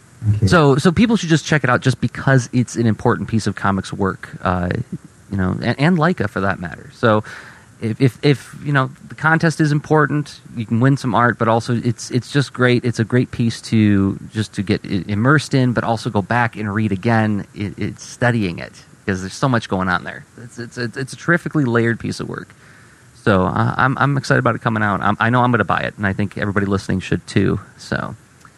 so, so people should just check it out, just because it's an important piece of comics work, uh, you know, and, and Leica for that matter. So, if, if if you know the contest is important, you can win some art, but also it's it's just great. It's a great piece to just to get immersed in, but also go back and read again. It, it's studying it, because there's so much going on there. It's it's it's, it's a terrifically layered piece of work. So uh, I'm I'm excited about it coming out. I'm, I know I'm going to buy it, and I think everybody listening should too. So,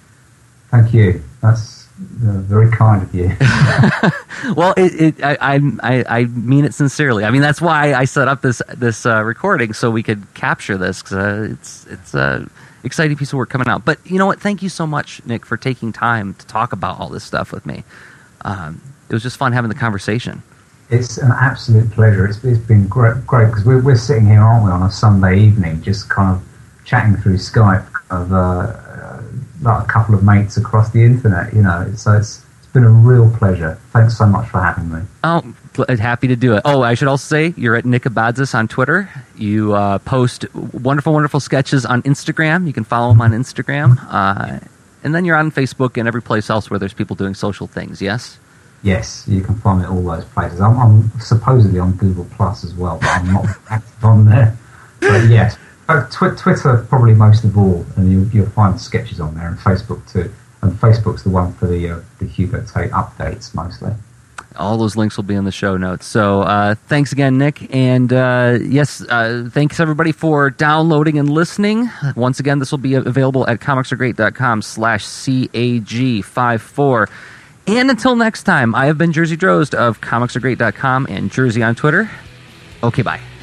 thank you. That's uh, very kind of you. Well, it, it I, I I mean it sincerely. I mean, that's why I set up this this uh, recording, so we could capture this, because uh, it's it's a exciting piece of work coming out. But you know what? Thank you so much, Nick, for taking time to talk about all this stuff with me. Um, it was just fun having the conversation. It's an absolute pleasure. It's, it's been great, great because we're, we're sitting here, aren't we, on a Sunday evening, just kind of chatting through Skype of uh, uh, like a couple of mates across the internet, you know. So it's it's been a real pleasure. Thanks so much for having me. Oh, happy to do it. Oh, I should also say you're at Nick Abadzis on Twitter. You uh, post wonderful, wonderful sketches on Instagram. You can follow him on Instagram. Uh, and then you're on Facebook and every place else where there's people doing social things, yes? Yes, you can find me at all those places. I'm, I'm supposedly on Google Plus as well, but I'm not active on there. But yes, Tw- Twitter probably most of all, and you'll, you'll find sketches on there, and Facebook too. And Facebook's the one for the uh, the Hugo Tate updates mostly. All those links will be in the show notes. So uh, thanks again, Nick. And uh, yes, uh, thanks everybody for downloading and listening. Once again, this will be available at comicsaregreat.com slash CAG54. And until next time, I have been Jersey Drozd of comics are great dot com and Jersey on Twitter. Okay, bye.